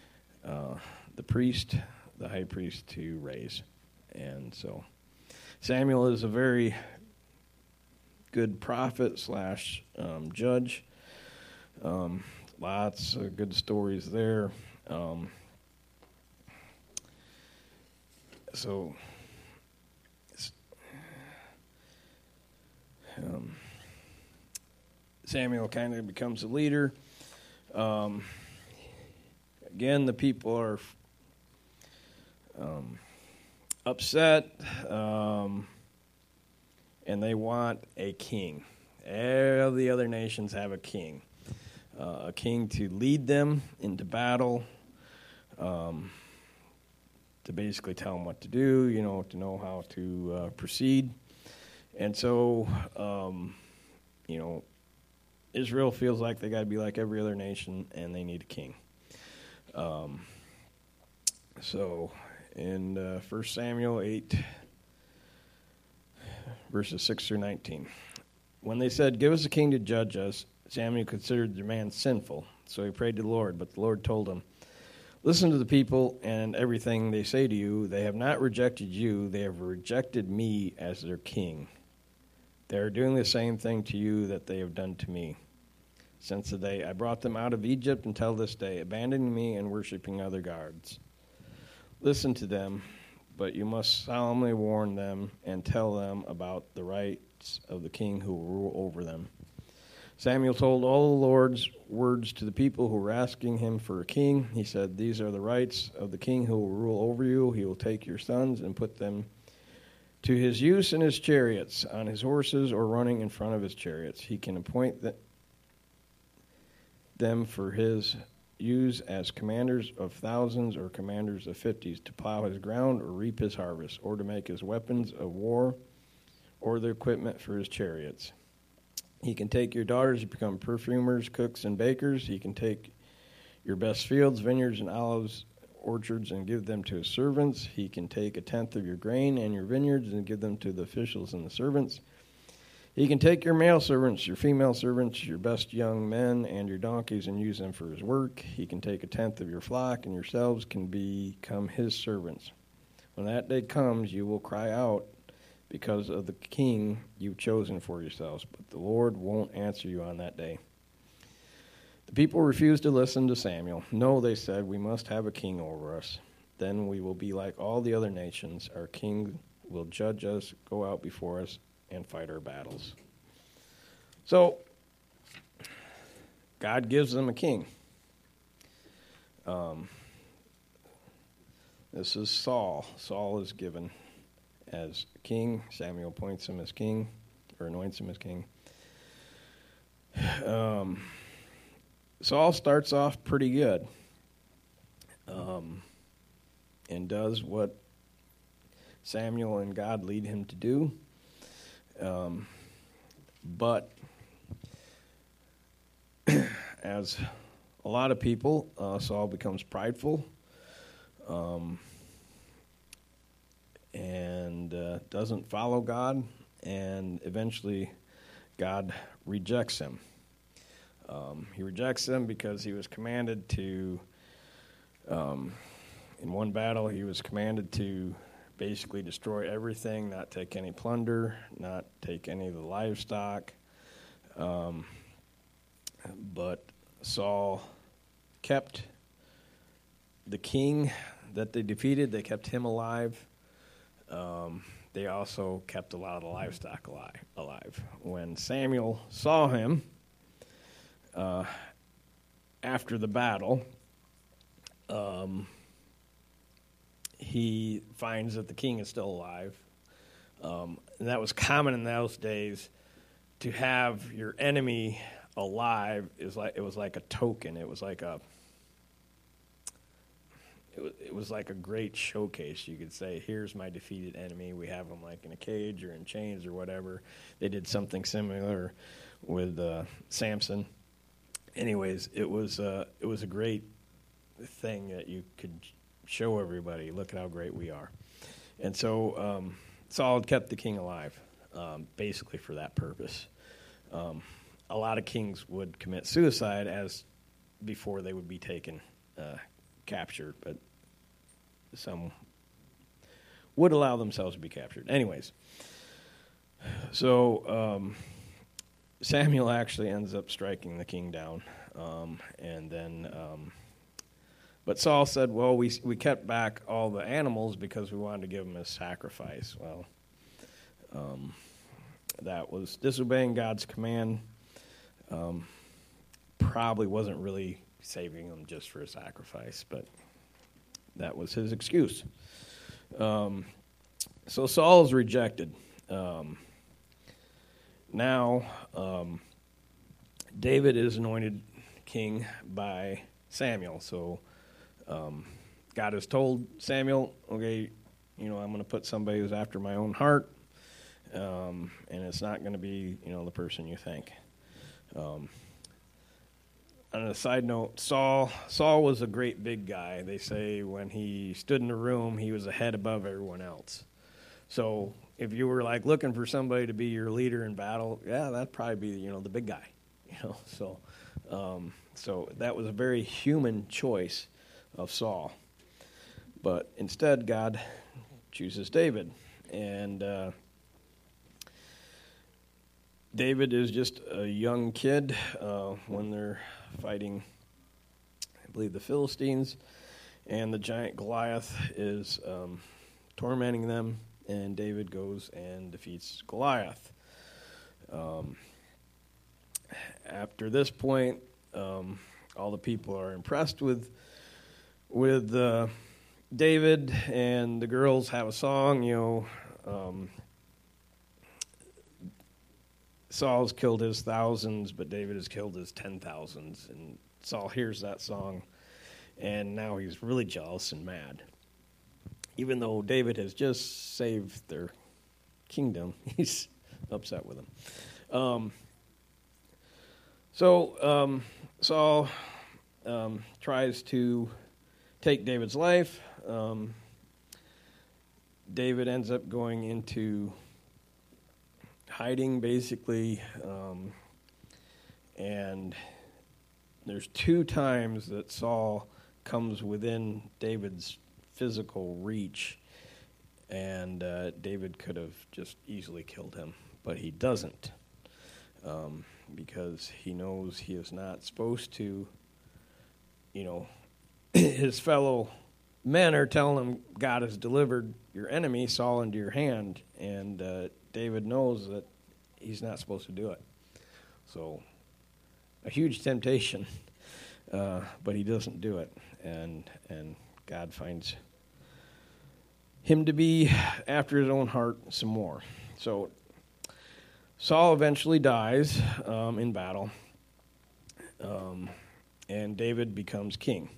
the high priest, to raise. And so Samuel is a very good prophet / judge. Lots of good stories there. Samuel kind of becomes a leader. Again, the people are upset, and they want a king. All the other nations have a king to lead them into battle, to basically tell them what to do, to know how to proceed. And so, Israel feels like they got to be like every other nation, and they need a king. So, in 1 Samuel 8, verses 6 through 19, when they said, give us a king to judge us, Samuel considered the man sinful. So he prayed to the Lord, but the Lord told him, listen to the people and everything they say to you. They have not rejected you. They have rejected me as their king. They are doing the same thing to you that they have done to me. Since the day I brought them out of Egypt until this day, abandoning me and worshiping other gods. Listen to them, but you must solemnly warn them and tell them about the rights of the king who will rule over them. Samuel told all the Lord's words to the people who were asking him for a king. He said, these are the rights of the king who will rule over you. He will take your sons and put them to his use in his chariots, on his horses, or running in front of his chariots. He can appoint them for his use as commanders of thousands or commanders of 50s, to plow his ground or reap his harvest, or to make his weapons of war or the equipment for his chariots. He can take your daughters to become perfumers, cooks, and bakers. He can take your best fields, vineyards, and olives orchards and give them to his servants. He can take 1/10 of your grain and your vineyards and give them to the officials and the servants. He can take your male servants, your female servants, your best young men, and your donkeys and use them for his work. He can take 1/10 of your flock, and yourselves can become his servants. When that day comes, you will cry out because of the king you've chosen for yourselves, but the Lord won't answer you on that day. The people refused to listen to Samuel. No, they said, we must have a king over us. Then we will be like all the other nations. Our king will judge us, go out before us, and fight our battles. So, God gives them a king. This is Saul. Saul is given as king. Samuel appoints him as king, or anoints him as king. Saul starts off pretty good, and does what Samuel and God lead him to do. But as a lot of people, Saul becomes prideful, and doesn't follow God, and eventually God rejects him. He rejects him because he was commanded to, in one battle, he was commanded to basically destroy everything, not take any plunder, not take any of the livestock. But Saul kept the king that they defeated. They kept him alive. They also kept a lot of the livestock alive. When Samuel saw him after the battle, he finds that the king is still alive. And that was common in those days. To have your enemy alive it was like a token. It was like a great showcase. You could say, "Here's my defeated enemy." We have him like in a cage or in chains or whatever. They did something similar with Samson. Anyways, it was a great thing that you could show everybody. Look at how great we are. And so Saul had kept the king alive, basically for that purpose. A lot of kings would commit suicide as before they would be taken, captured, but some would allow themselves to be captured. Anyways, so Samuel actually ends up striking the king down, and then, but Saul said, well, we kept back all the animals because we wanted to give them as sacrifice. Well, that was disobeying God's command. Probably wasn't really saving them just for a sacrifice, but that was his excuse. So Saul is rejected. Now, David is anointed king by Samuel. So God has told Samuel, okay, I'm going to put somebody who's after my own heart, and it's not going to be, the person you think. On a side note, Saul was a great big guy. They say when he stood in the room, he was a head above everyone else. So if you were like looking for somebody to be your leader in battle, yeah, that'd probably be the big guy. So that was a very human choice of Saul. But instead, God chooses David, and David is just a young kid when they're fighting, I believe, the Philistines, and the giant Goliath is tormenting them, and David goes and defeats Goliath. After this point, all the people are impressed with David, and the girls have a song, Saul's killed his thousands, but David has killed his 10,000s. And Saul hears that song, and now he's really jealous and mad. Even though David has just saved their kingdom, he's upset with him. So Saul tries to take David's life. David ends up going into hiding, basically, and there's 2 times that Saul comes within David's physical reach, and David could have just easily killed him, but he doesn't. because he knows he is not supposed to, his fellow men are telling him God has delivered your enemy, Saul, into your hand, and David knows that he's not supposed to do it. So, a huge temptation, but he doesn't do it, and God finds him to be after his own heart some more. So, Saul eventually dies in battle, and David becomes king.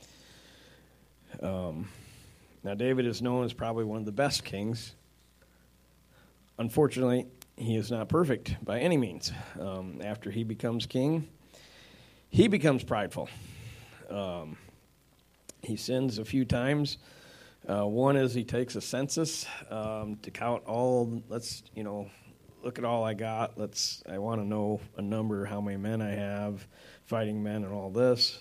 Now, David is known as probably one of the best kings. Unfortunately, he is not perfect by any means. After he becomes king, he becomes prideful. He sins a few times. One is he takes a census to count all, look at all I got. I want to know a number, how many men I have, fighting men and all this.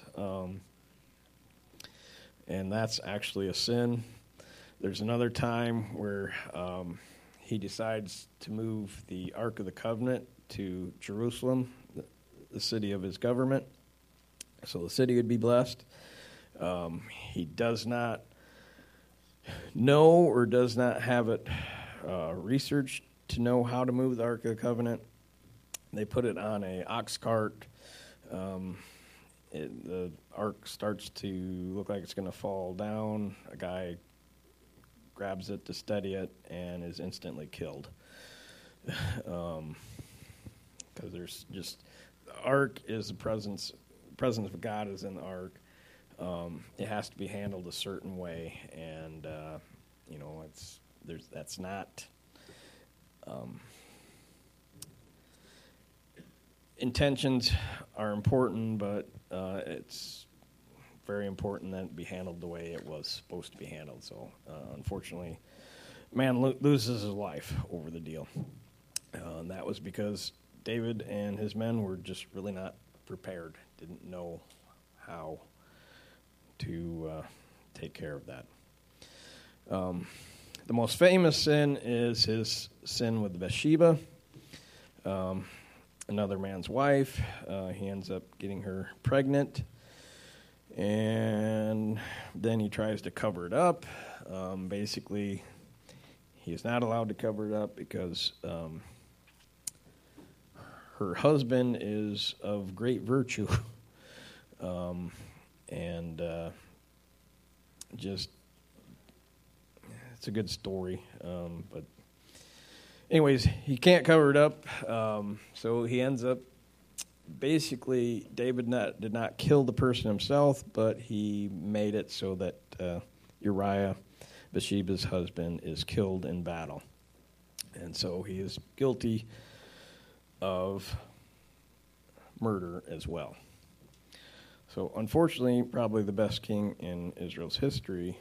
And that's actually a sin. There's another time where he decides to move the Ark of the Covenant to Jerusalem, the city of his government, so the city would be blessed. He does not know or does not have it researched to know how to move the Ark of the Covenant. They put it on a ox cart. The ark starts to look like it's going to fall down. A guy grabs it to steady it and is instantly killed. Because there's just, the ark is the presence of God is in the ark. It has to be handled a certain way, and that's not. Intentions are important, but it's very important that it be handled the way it was supposed to be handled. So, unfortunately, man loses his life over the deal. And that was because David and his men were just really not prepared, didn't know how to take care of that. The most famous sin is his sin with Bathsheba, another man's wife. He ends up getting her pregnant, and then he tries to cover it up. Basically, he is not allowed to cover it up because her husband is of great virtue, and just it's a good story, but anyways, he can't cover it up, so he ends up, basically, David did not kill the person himself, but he made it so that Uriah, Bathsheba's husband, is killed in battle. And so he is guilty of murder as well. So unfortunately, probably the best king in Israel's history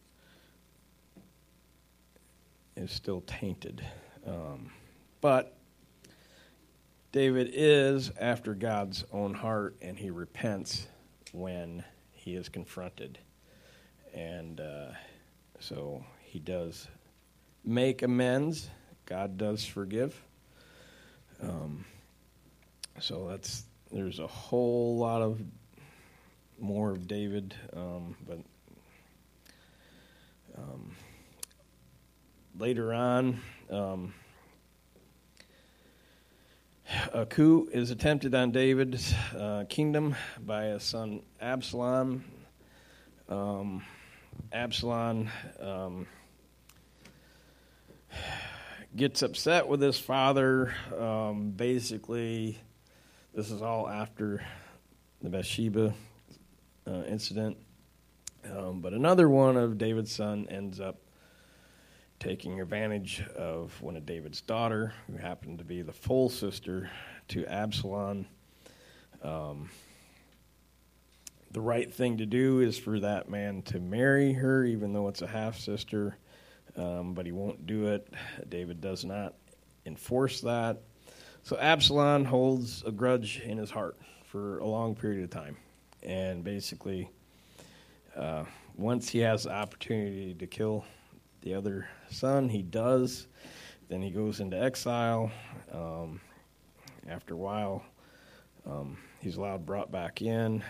is still tainted. But David is after God's own heart, and he repents when he is confronted. And so he does make amends. God does forgive. So there's a whole lot of more of David, but later on, a coup is attempted on David's kingdom by his son Absalom. Absalom gets upset with his father. Basically, this is all after the Bathsheba incident. But another one of David's son ends up taking advantage of one of David's daughter, who happened to be the full sister to Absalom. The right thing to do is for that man to marry her, even though it's a half-sister, but he won't do it. David does not enforce that. So Absalom holds a grudge in his heart for a long period of time. And basically, once he has the opportunity to kill the other son, he does. Then he goes into exile. after a while, he's allowed brought back in,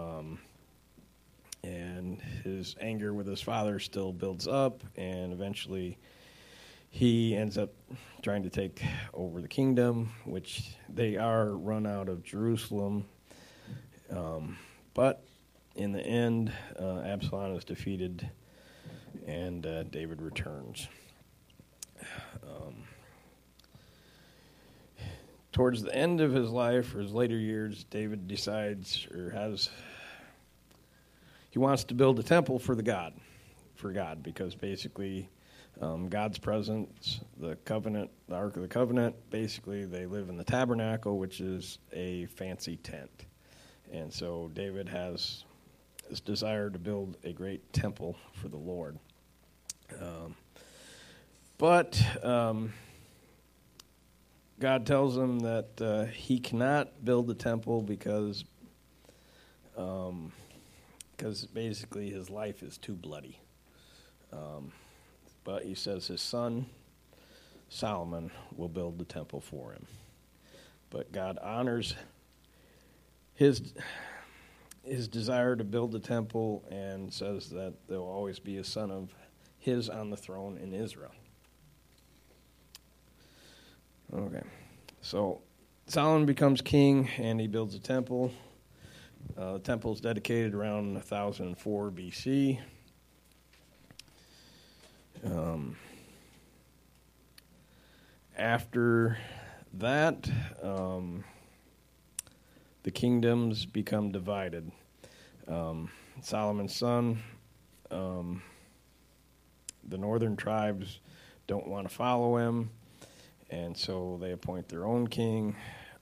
and his anger with his father still builds up, and eventually he ends up trying to take over the kingdom, which they are run out of Jerusalem. But in the end, Absalom is defeated, and David returns. Towards the end of his life, or his later years, David decides, he wants to build a temple for God, because basically God's presence, the covenant, the Ark of the Covenant, basically they live in the tabernacle, which is a fancy tent. And so David has this desire to build a great temple for the Lord. But God tells him that he cannot build the temple because basically his life is too bloody. But he says his son, Solomon, will build the temple for him. But God honors his desire to build the temple and says that there will always be a son of his on the throne in Israel. Okay, so Solomon becomes king and he builds a temple. The temple is dedicated around 1004 BC. After that, the kingdoms become divided. Solomon's son, the northern tribes don't want to follow him, and so they appoint their own king.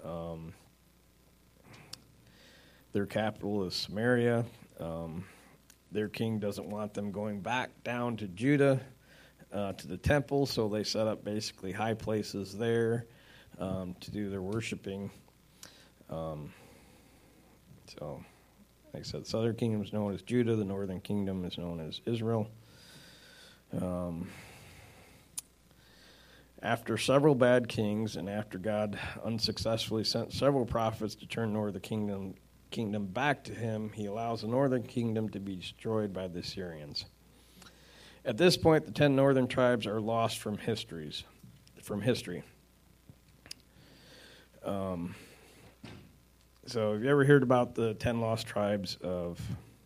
Their capital is Samaria. Their king doesn't want them going back down to Judah, to the temple, so they set up basically high places there to do their worshiping. So, like I said, the southern kingdom is known as Judah, the northern kingdom is known as Israel. After several bad kings, and after God unsuccessfully sent several prophets to turn northern kingdom back to him, he allows the northern kingdom to be destroyed by the Assyrians. At this point, the 10 northern tribes are lost from history. So have you ever heard about the 10 lost tribes of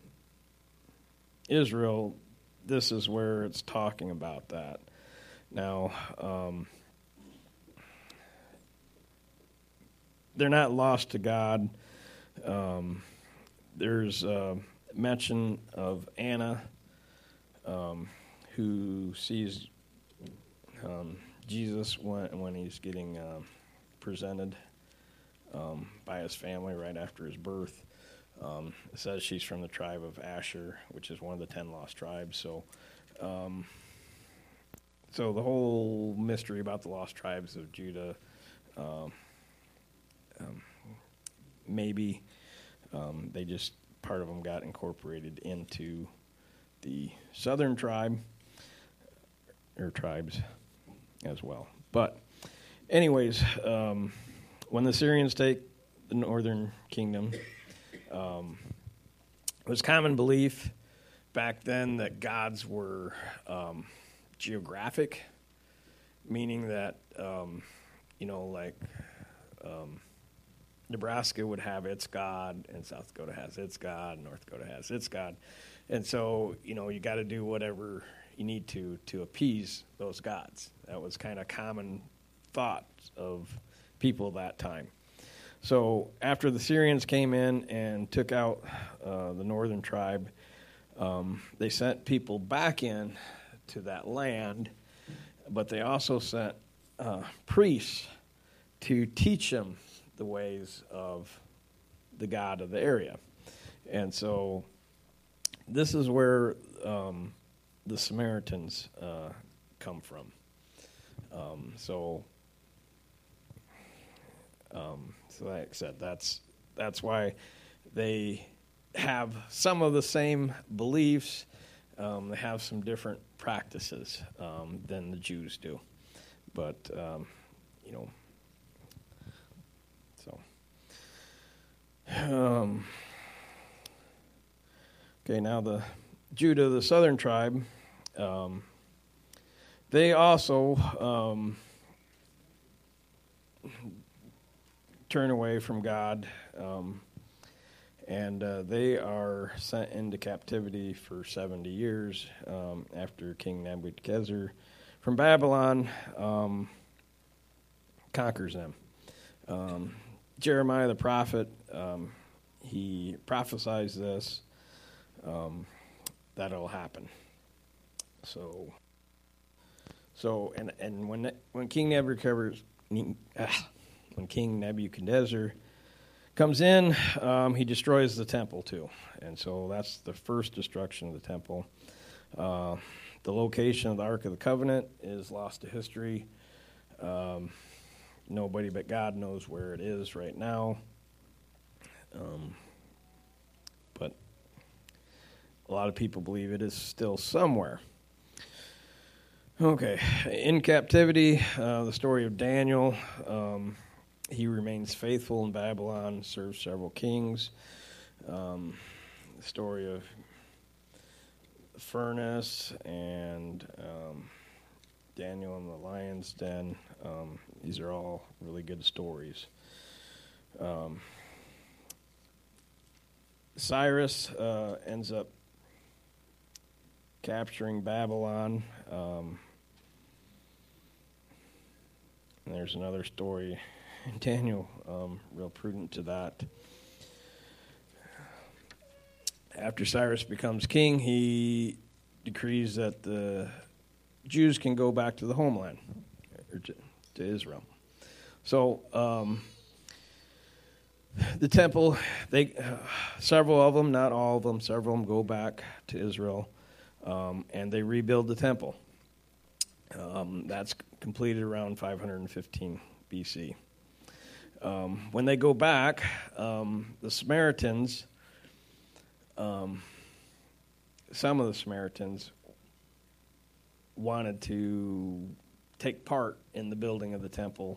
Israel? This is where it's talking about that. Now, they're not lost to God. There's a mention of Anna, who sees Jesus when he's getting presented by his family right after his birth. It says she's from the tribe of Asher, which is one of the 10 lost tribes. So the whole mystery about the lost tribes of Judah, maybe they just, part of them got incorporated into the southern tribe, or tribes as well. But anyways, when the Assyrians take the northern kingdom, it was common belief back then that gods were geographic, meaning that, Nebraska would have its god, and South Dakota has its god, and North Dakota has its god. And so, you got to do whatever you need to appease those gods. That was kind of common thought of people that time. So after the Syrians came in and took out the northern tribe, they sent people back in to that land, but they also sent priests to teach them the ways of the God of the area. And so this is where the Samaritans come from. So like I said, that's why they have some of the same beliefs. They have some different practices than the Jews do. But, So, okay, now the Judah, the southern tribe, they also turn away from God, and they are sent into captivity for 70 years after King Nebuchadnezzar from Babylon conquers them. Jeremiah the prophet, he prophesies this, that it'll happen. So when King Nebuchadnezzar comes in, he destroys the temple too, and so that's the first destruction of the temple. The location of the Ark of the Covenant is lost to history. Nobody but God knows where it is right now. But a lot of people believe it is still somewhere. Okay, in captivity, the story of Daniel. He remains faithful in Babylon, serves several kings. The story of the furnace and Daniel in the lion's den. These are all really good stories. Cyrus ends up capturing Babylon. And there's another story in Daniel, real prudent to that. After Cyrus becomes king, he decrees that the Jews can go back to the homeland, or to Israel. So the temple, several of them, not all of them, several of them go back to Israel, and they rebuild the temple. That's completed around 515 BC. When they go back, the Samaritans, some of the Samaritans wanted to take part in the building of the temple,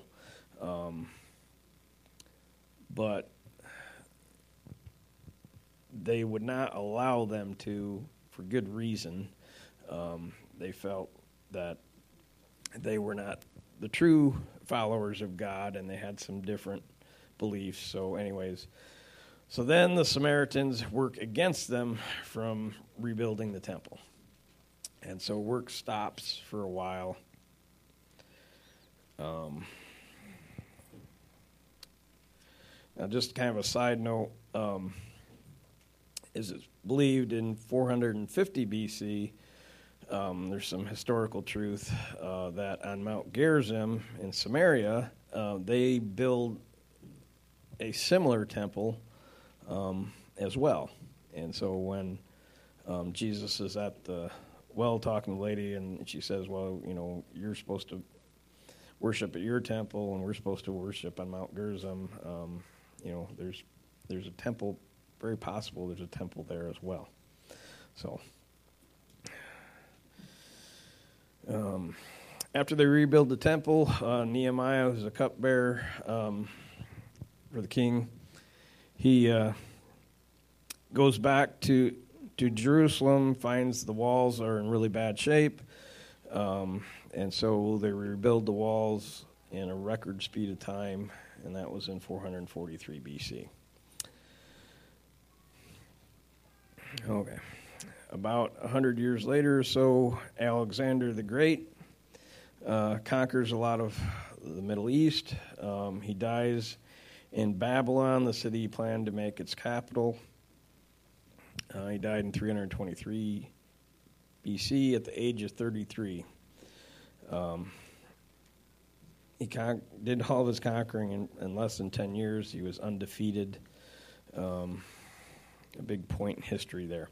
but they would not allow them to, for good reason. They felt that they were not the true followers of God, and they had some different beliefs. So then the Samaritans work against them from rebuilding the temple. And so work stops for a while. Now, just kind of a side note, is it's believed in 450 BC, there's some historical truth that on Mount Gerizim in Samaria, they build a similar temple as well. And so when Jesus is at the well talking to the lady, and she says, well, you're supposed to worship at your temple, and we're supposed to worship on Mount Gerizim. There's a temple, very possible there's a temple there as well. So after they rebuild the temple, Nehemiah, who's a cupbearer for the king, he goes back to Jerusalem, finds the walls are in really bad shape, and so they rebuild the walls in a record speed of time, and that was in 443 BC. Okay. About 100 years later or so, Alexander the Great conquers a lot of the Middle East. He dies in Babylon, the city he planned to make its capital. He died in 323 BC at the age of 33. He did all of his conquering in less than 10 years. He was undefeated. A big point in history there.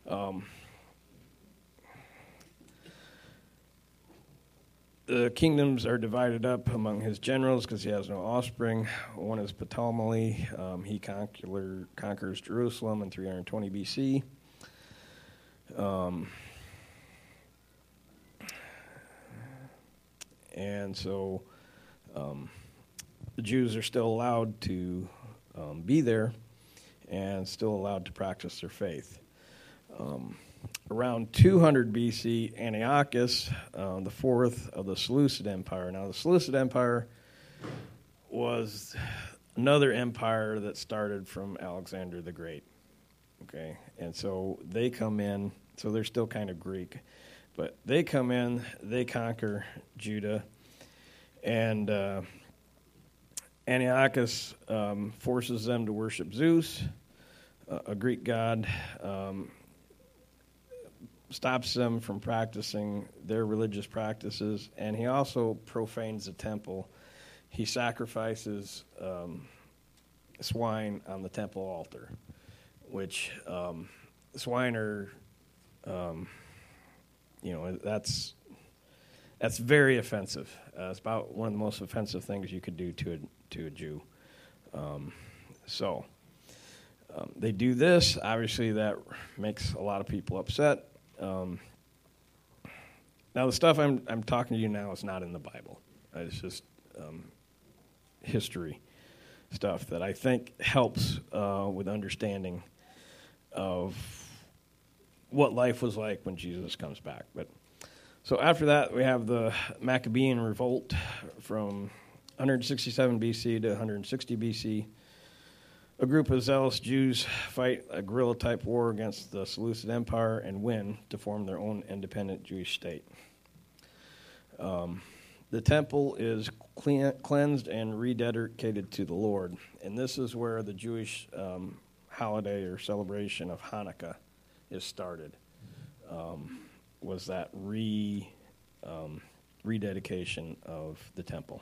The kingdoms are divided up among his generals because he has no offspring. One is Ptolemy. He conquers Jerusalem in 320 BC. And so the Jews are still allowed to be there and still allowed to practice their faith. Around 200 BC, Antiochus, the fourth of the Seleucid Empire. Now, the Seleucid Empire was another empire that started from Alexander the Great. Okay, and so they come in, so they're still kind of Greek, but they come in, they conquer Judah, and Antiochus forces them to worship Zeus, a Greek god, stops them from practicing their religious practices, and he also profanes the temple. He sacrifices swine on the temple altar, which swine are, that's very offensive. It's about one of the most offensive things you could do to a Jew. They do this. Obviously, that makes a lot of people upset. Now, the stuff I'm talking to you now is not in the Bible. It's just history stuff that I think helps with understanding of what life was like when Jesus comes back. But so after that, we have the Maccabean revolt from 167 BC to 160 BC. A group of zealous Jews fight a guerrilla-type war against the Seleucid Empire and win to form their own independent Jewish state. The temple is cleansed and rededicated to the Lord, and this is where the Jewish holiday or celebration of Hanukkah is started. Was that rededication of the temple.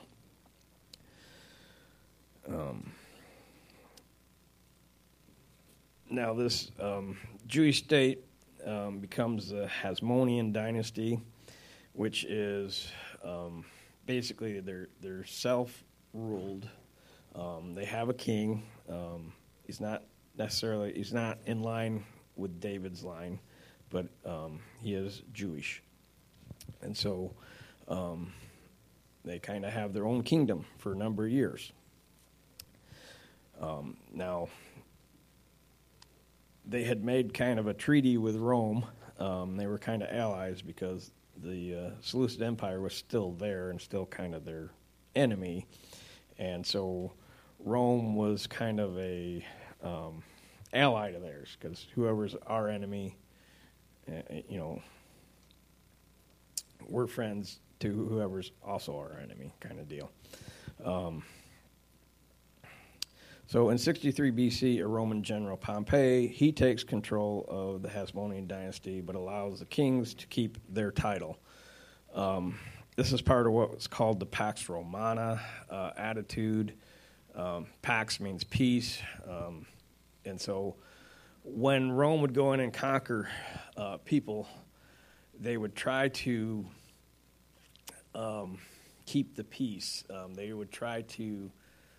Now, this Jewish state becomes the Hasmonean dynasty, which is basically they're self-ruled. They have a king. He's not in line with David's line, but he is Jewish, and so they kind of have their own kingdom for a number of years. Now, they had made kind of a treaty with Rome. They were kind of allies because the Seleucid Empire was still there and still kind of their enemy. And so Rome was kind of a ally to theirs because whoever's our enemy, we're friends to whoever's also our enemy kind of deal. So in 63 BC, a Roman general, Pompey, he takes control of the Hasmonean dynasty, but allows the kings to keep their title. This is part of what's called the Pax Romana attitude. Pax means peace. And so when Rome would go in and conquer people, they would try to keep the peace. They would try to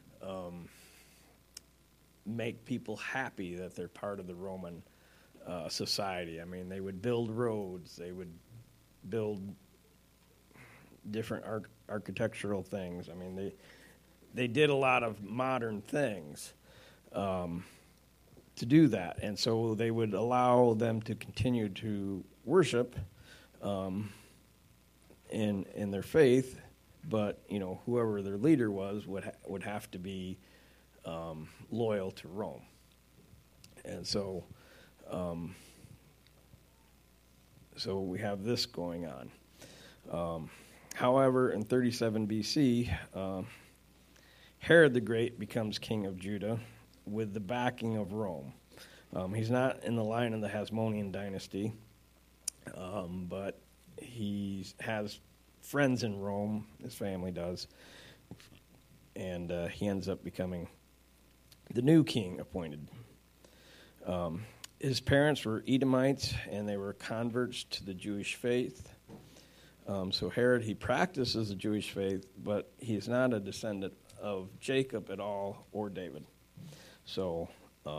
make people happy that they're part of the Roman society. I mean, they would build roads. They would build different architectural things. I mean, they did a lot of modern things to do that. And so they would allow them to continue to worship in their faith, but, whoever their leader was would have to be loyal to Rome. And so we have this going on. However, in 37 BC, Herod the Great becomes king of Judah with the backing of Rome. He's not in the line of the Hasmonean dynasty, but he has friends in Rome, his family does, and he ends up becoming the new king appointed. His parents were Edomites, and they were converts to the Jewish faith. So Herod, he practices the Jewish faith, but he's not a descendant of Jacob at all or David. So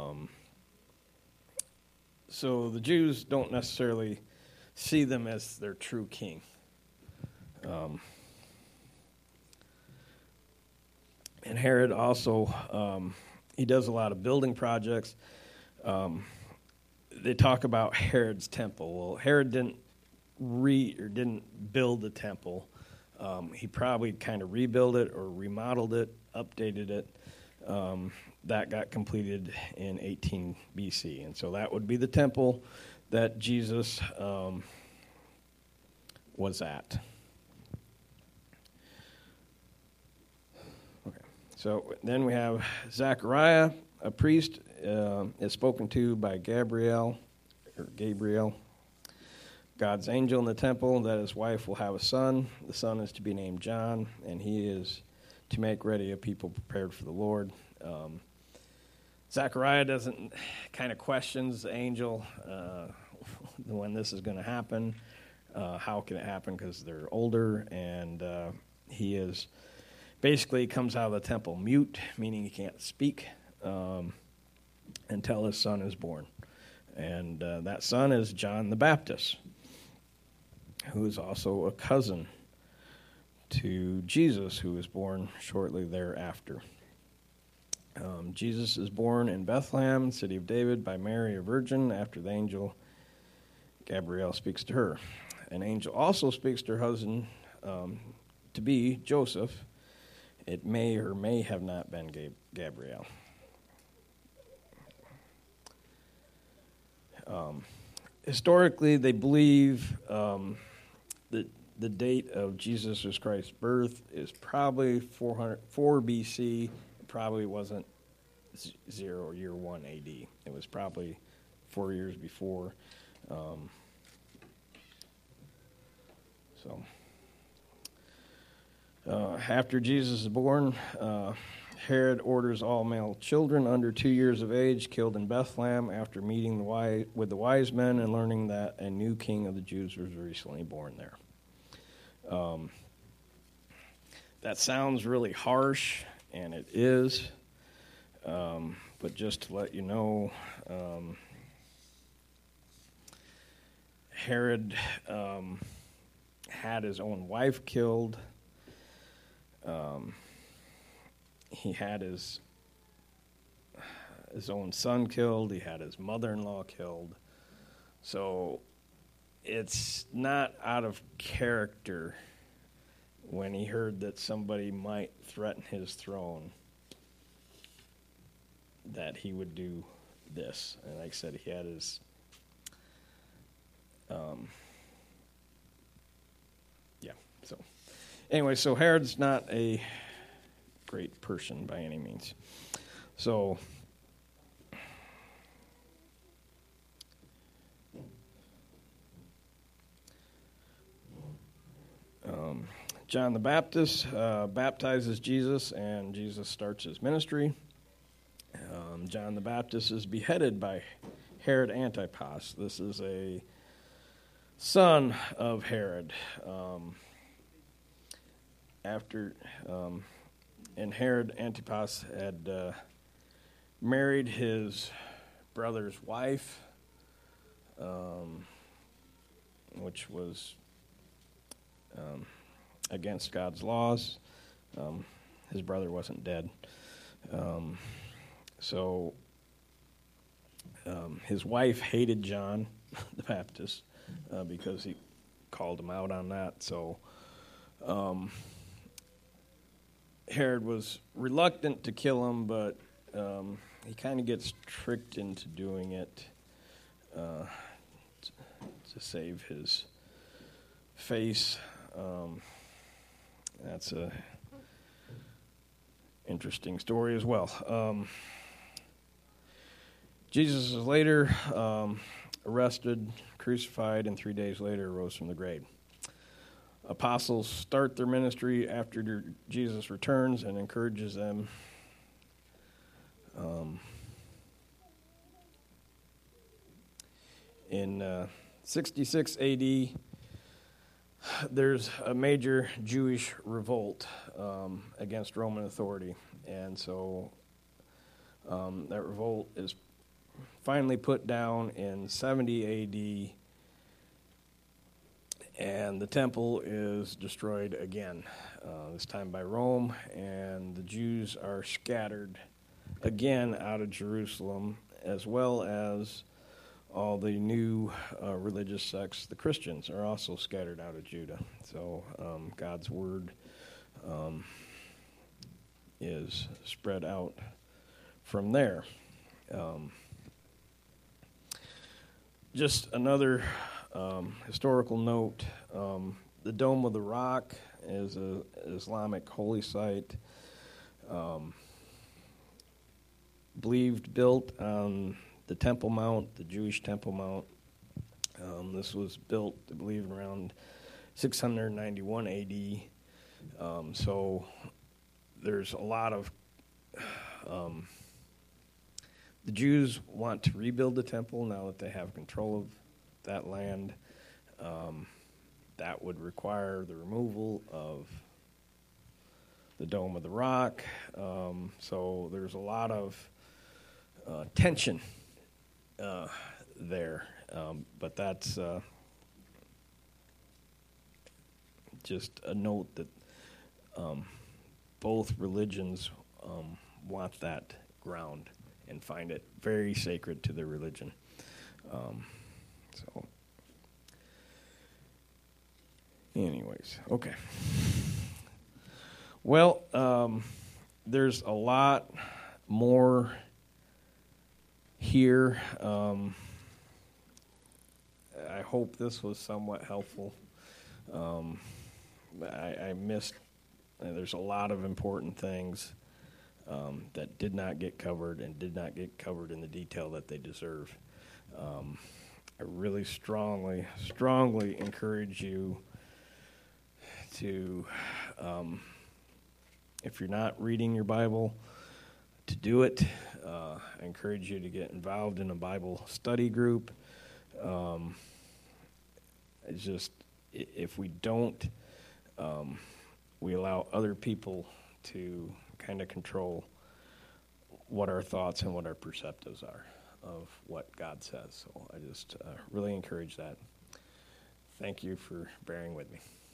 the Jews don't necessarily see them as their true king. And Herod also, he does a lot of building projects. They talk about Herod's temple. Well, Herod didn't build the temple. He probably kind of rebuilt it or remodeled it, updated it. That got completed in 18 BC. And so that would be the temple that Jesus was at. Okay. So then we have Zechariah, a priest, is spoken to by Gabriel, God's angel in the temple, that his wife will have a son. The son is to be named John, and he is to make ready a people prepared for the Lord. Zechariah kind of questions the angel when this is going to happen. How can it happen? Because they're older, and he is basically comes out of the temple mute, meaning he can't speak until his son is born. And that son is John the Baptist, who is also a cousin to Jesus, who was born shortly thereafter. Jesus is born in Bethlehem, city of David, by Mary, a virgin, after the angel Gabriel speaks to her. An angel also speaks to her husband, to be Joseph. It may or may have not been Gabriel. Historically, they believe that the date of Jesus Christ's birth is probably 4 BC. It probably wasn't 0 or year 1 AD. It was probably 4 years before. After Jesus is born, Herod orders all male children under 2 years of age killed in Bethlehem after meeting with the wise men and learning that a new king of the Jews was recently born there. That sounds really harsh, and it is, but just to let you know, Herod had his own wife killed. He had his own son killed. He had his mother-in-law killed. So it's not out of character when he heard that somebody might threaten his throne that he would do this. And like I said, he had his anyway, so Herod's not a great person by any means. So John the Baptist baptizes Jesus, and Jesus starts his ministry. John the Baptist is beheaded by Herod Antipas. This is a son of Herod. And Herod Antipas had married his brother's wife, which was against God's laws. His brother wasn't dead. So his wife hated John the Baptist because he called him out on that. So Herod was reluctant to kill him, but he kind of gets tricked into doing it to save his face. That's a interesting story as well. Jesus is later arrested, crucified, and 3 days later rose from the grave. Apostles start their ministry after Jesus returns and encourages them. In 66 AD, there's a major Jewish revolt against Roman authority. And so that revolt is finally put down in 70 AD. And the temple is destroyed again, this time by Rome, and the Jews are scattered again out of Jerusalem, as well as all the new religious sects. The Christians are also scattered out of Judah. So God's word is spread out from there. Just another historical note, the Dome of the Rock is an Islamic holy site, built on the Temple Mount, the Jewish Temple Mount. This was built, I believe, around 691 AD. So there's a lot of... the Jews want to rebuild the temple now that they have control of that land. That would require the removal of the Dome of the Rock. So there's a lot of tension there. But that's just a note that both religions want that ground and find it very sacred to their religion. So, anyways, okay. Well, there's a lot more here. I hope this was somewhat helpful. I missed, there's a lot of important things that did not get covered and did not get covered in the detail that they deserve. I really strongly encourage you to, if you're not reading your Bible, to do it. I encourage you to get involved in a Bible study group. It's just, if we don't, we allow other people to kind of control what our thoughts and what our perceptives are of what God says. So I just really encourage that. Thank you for bearing with me.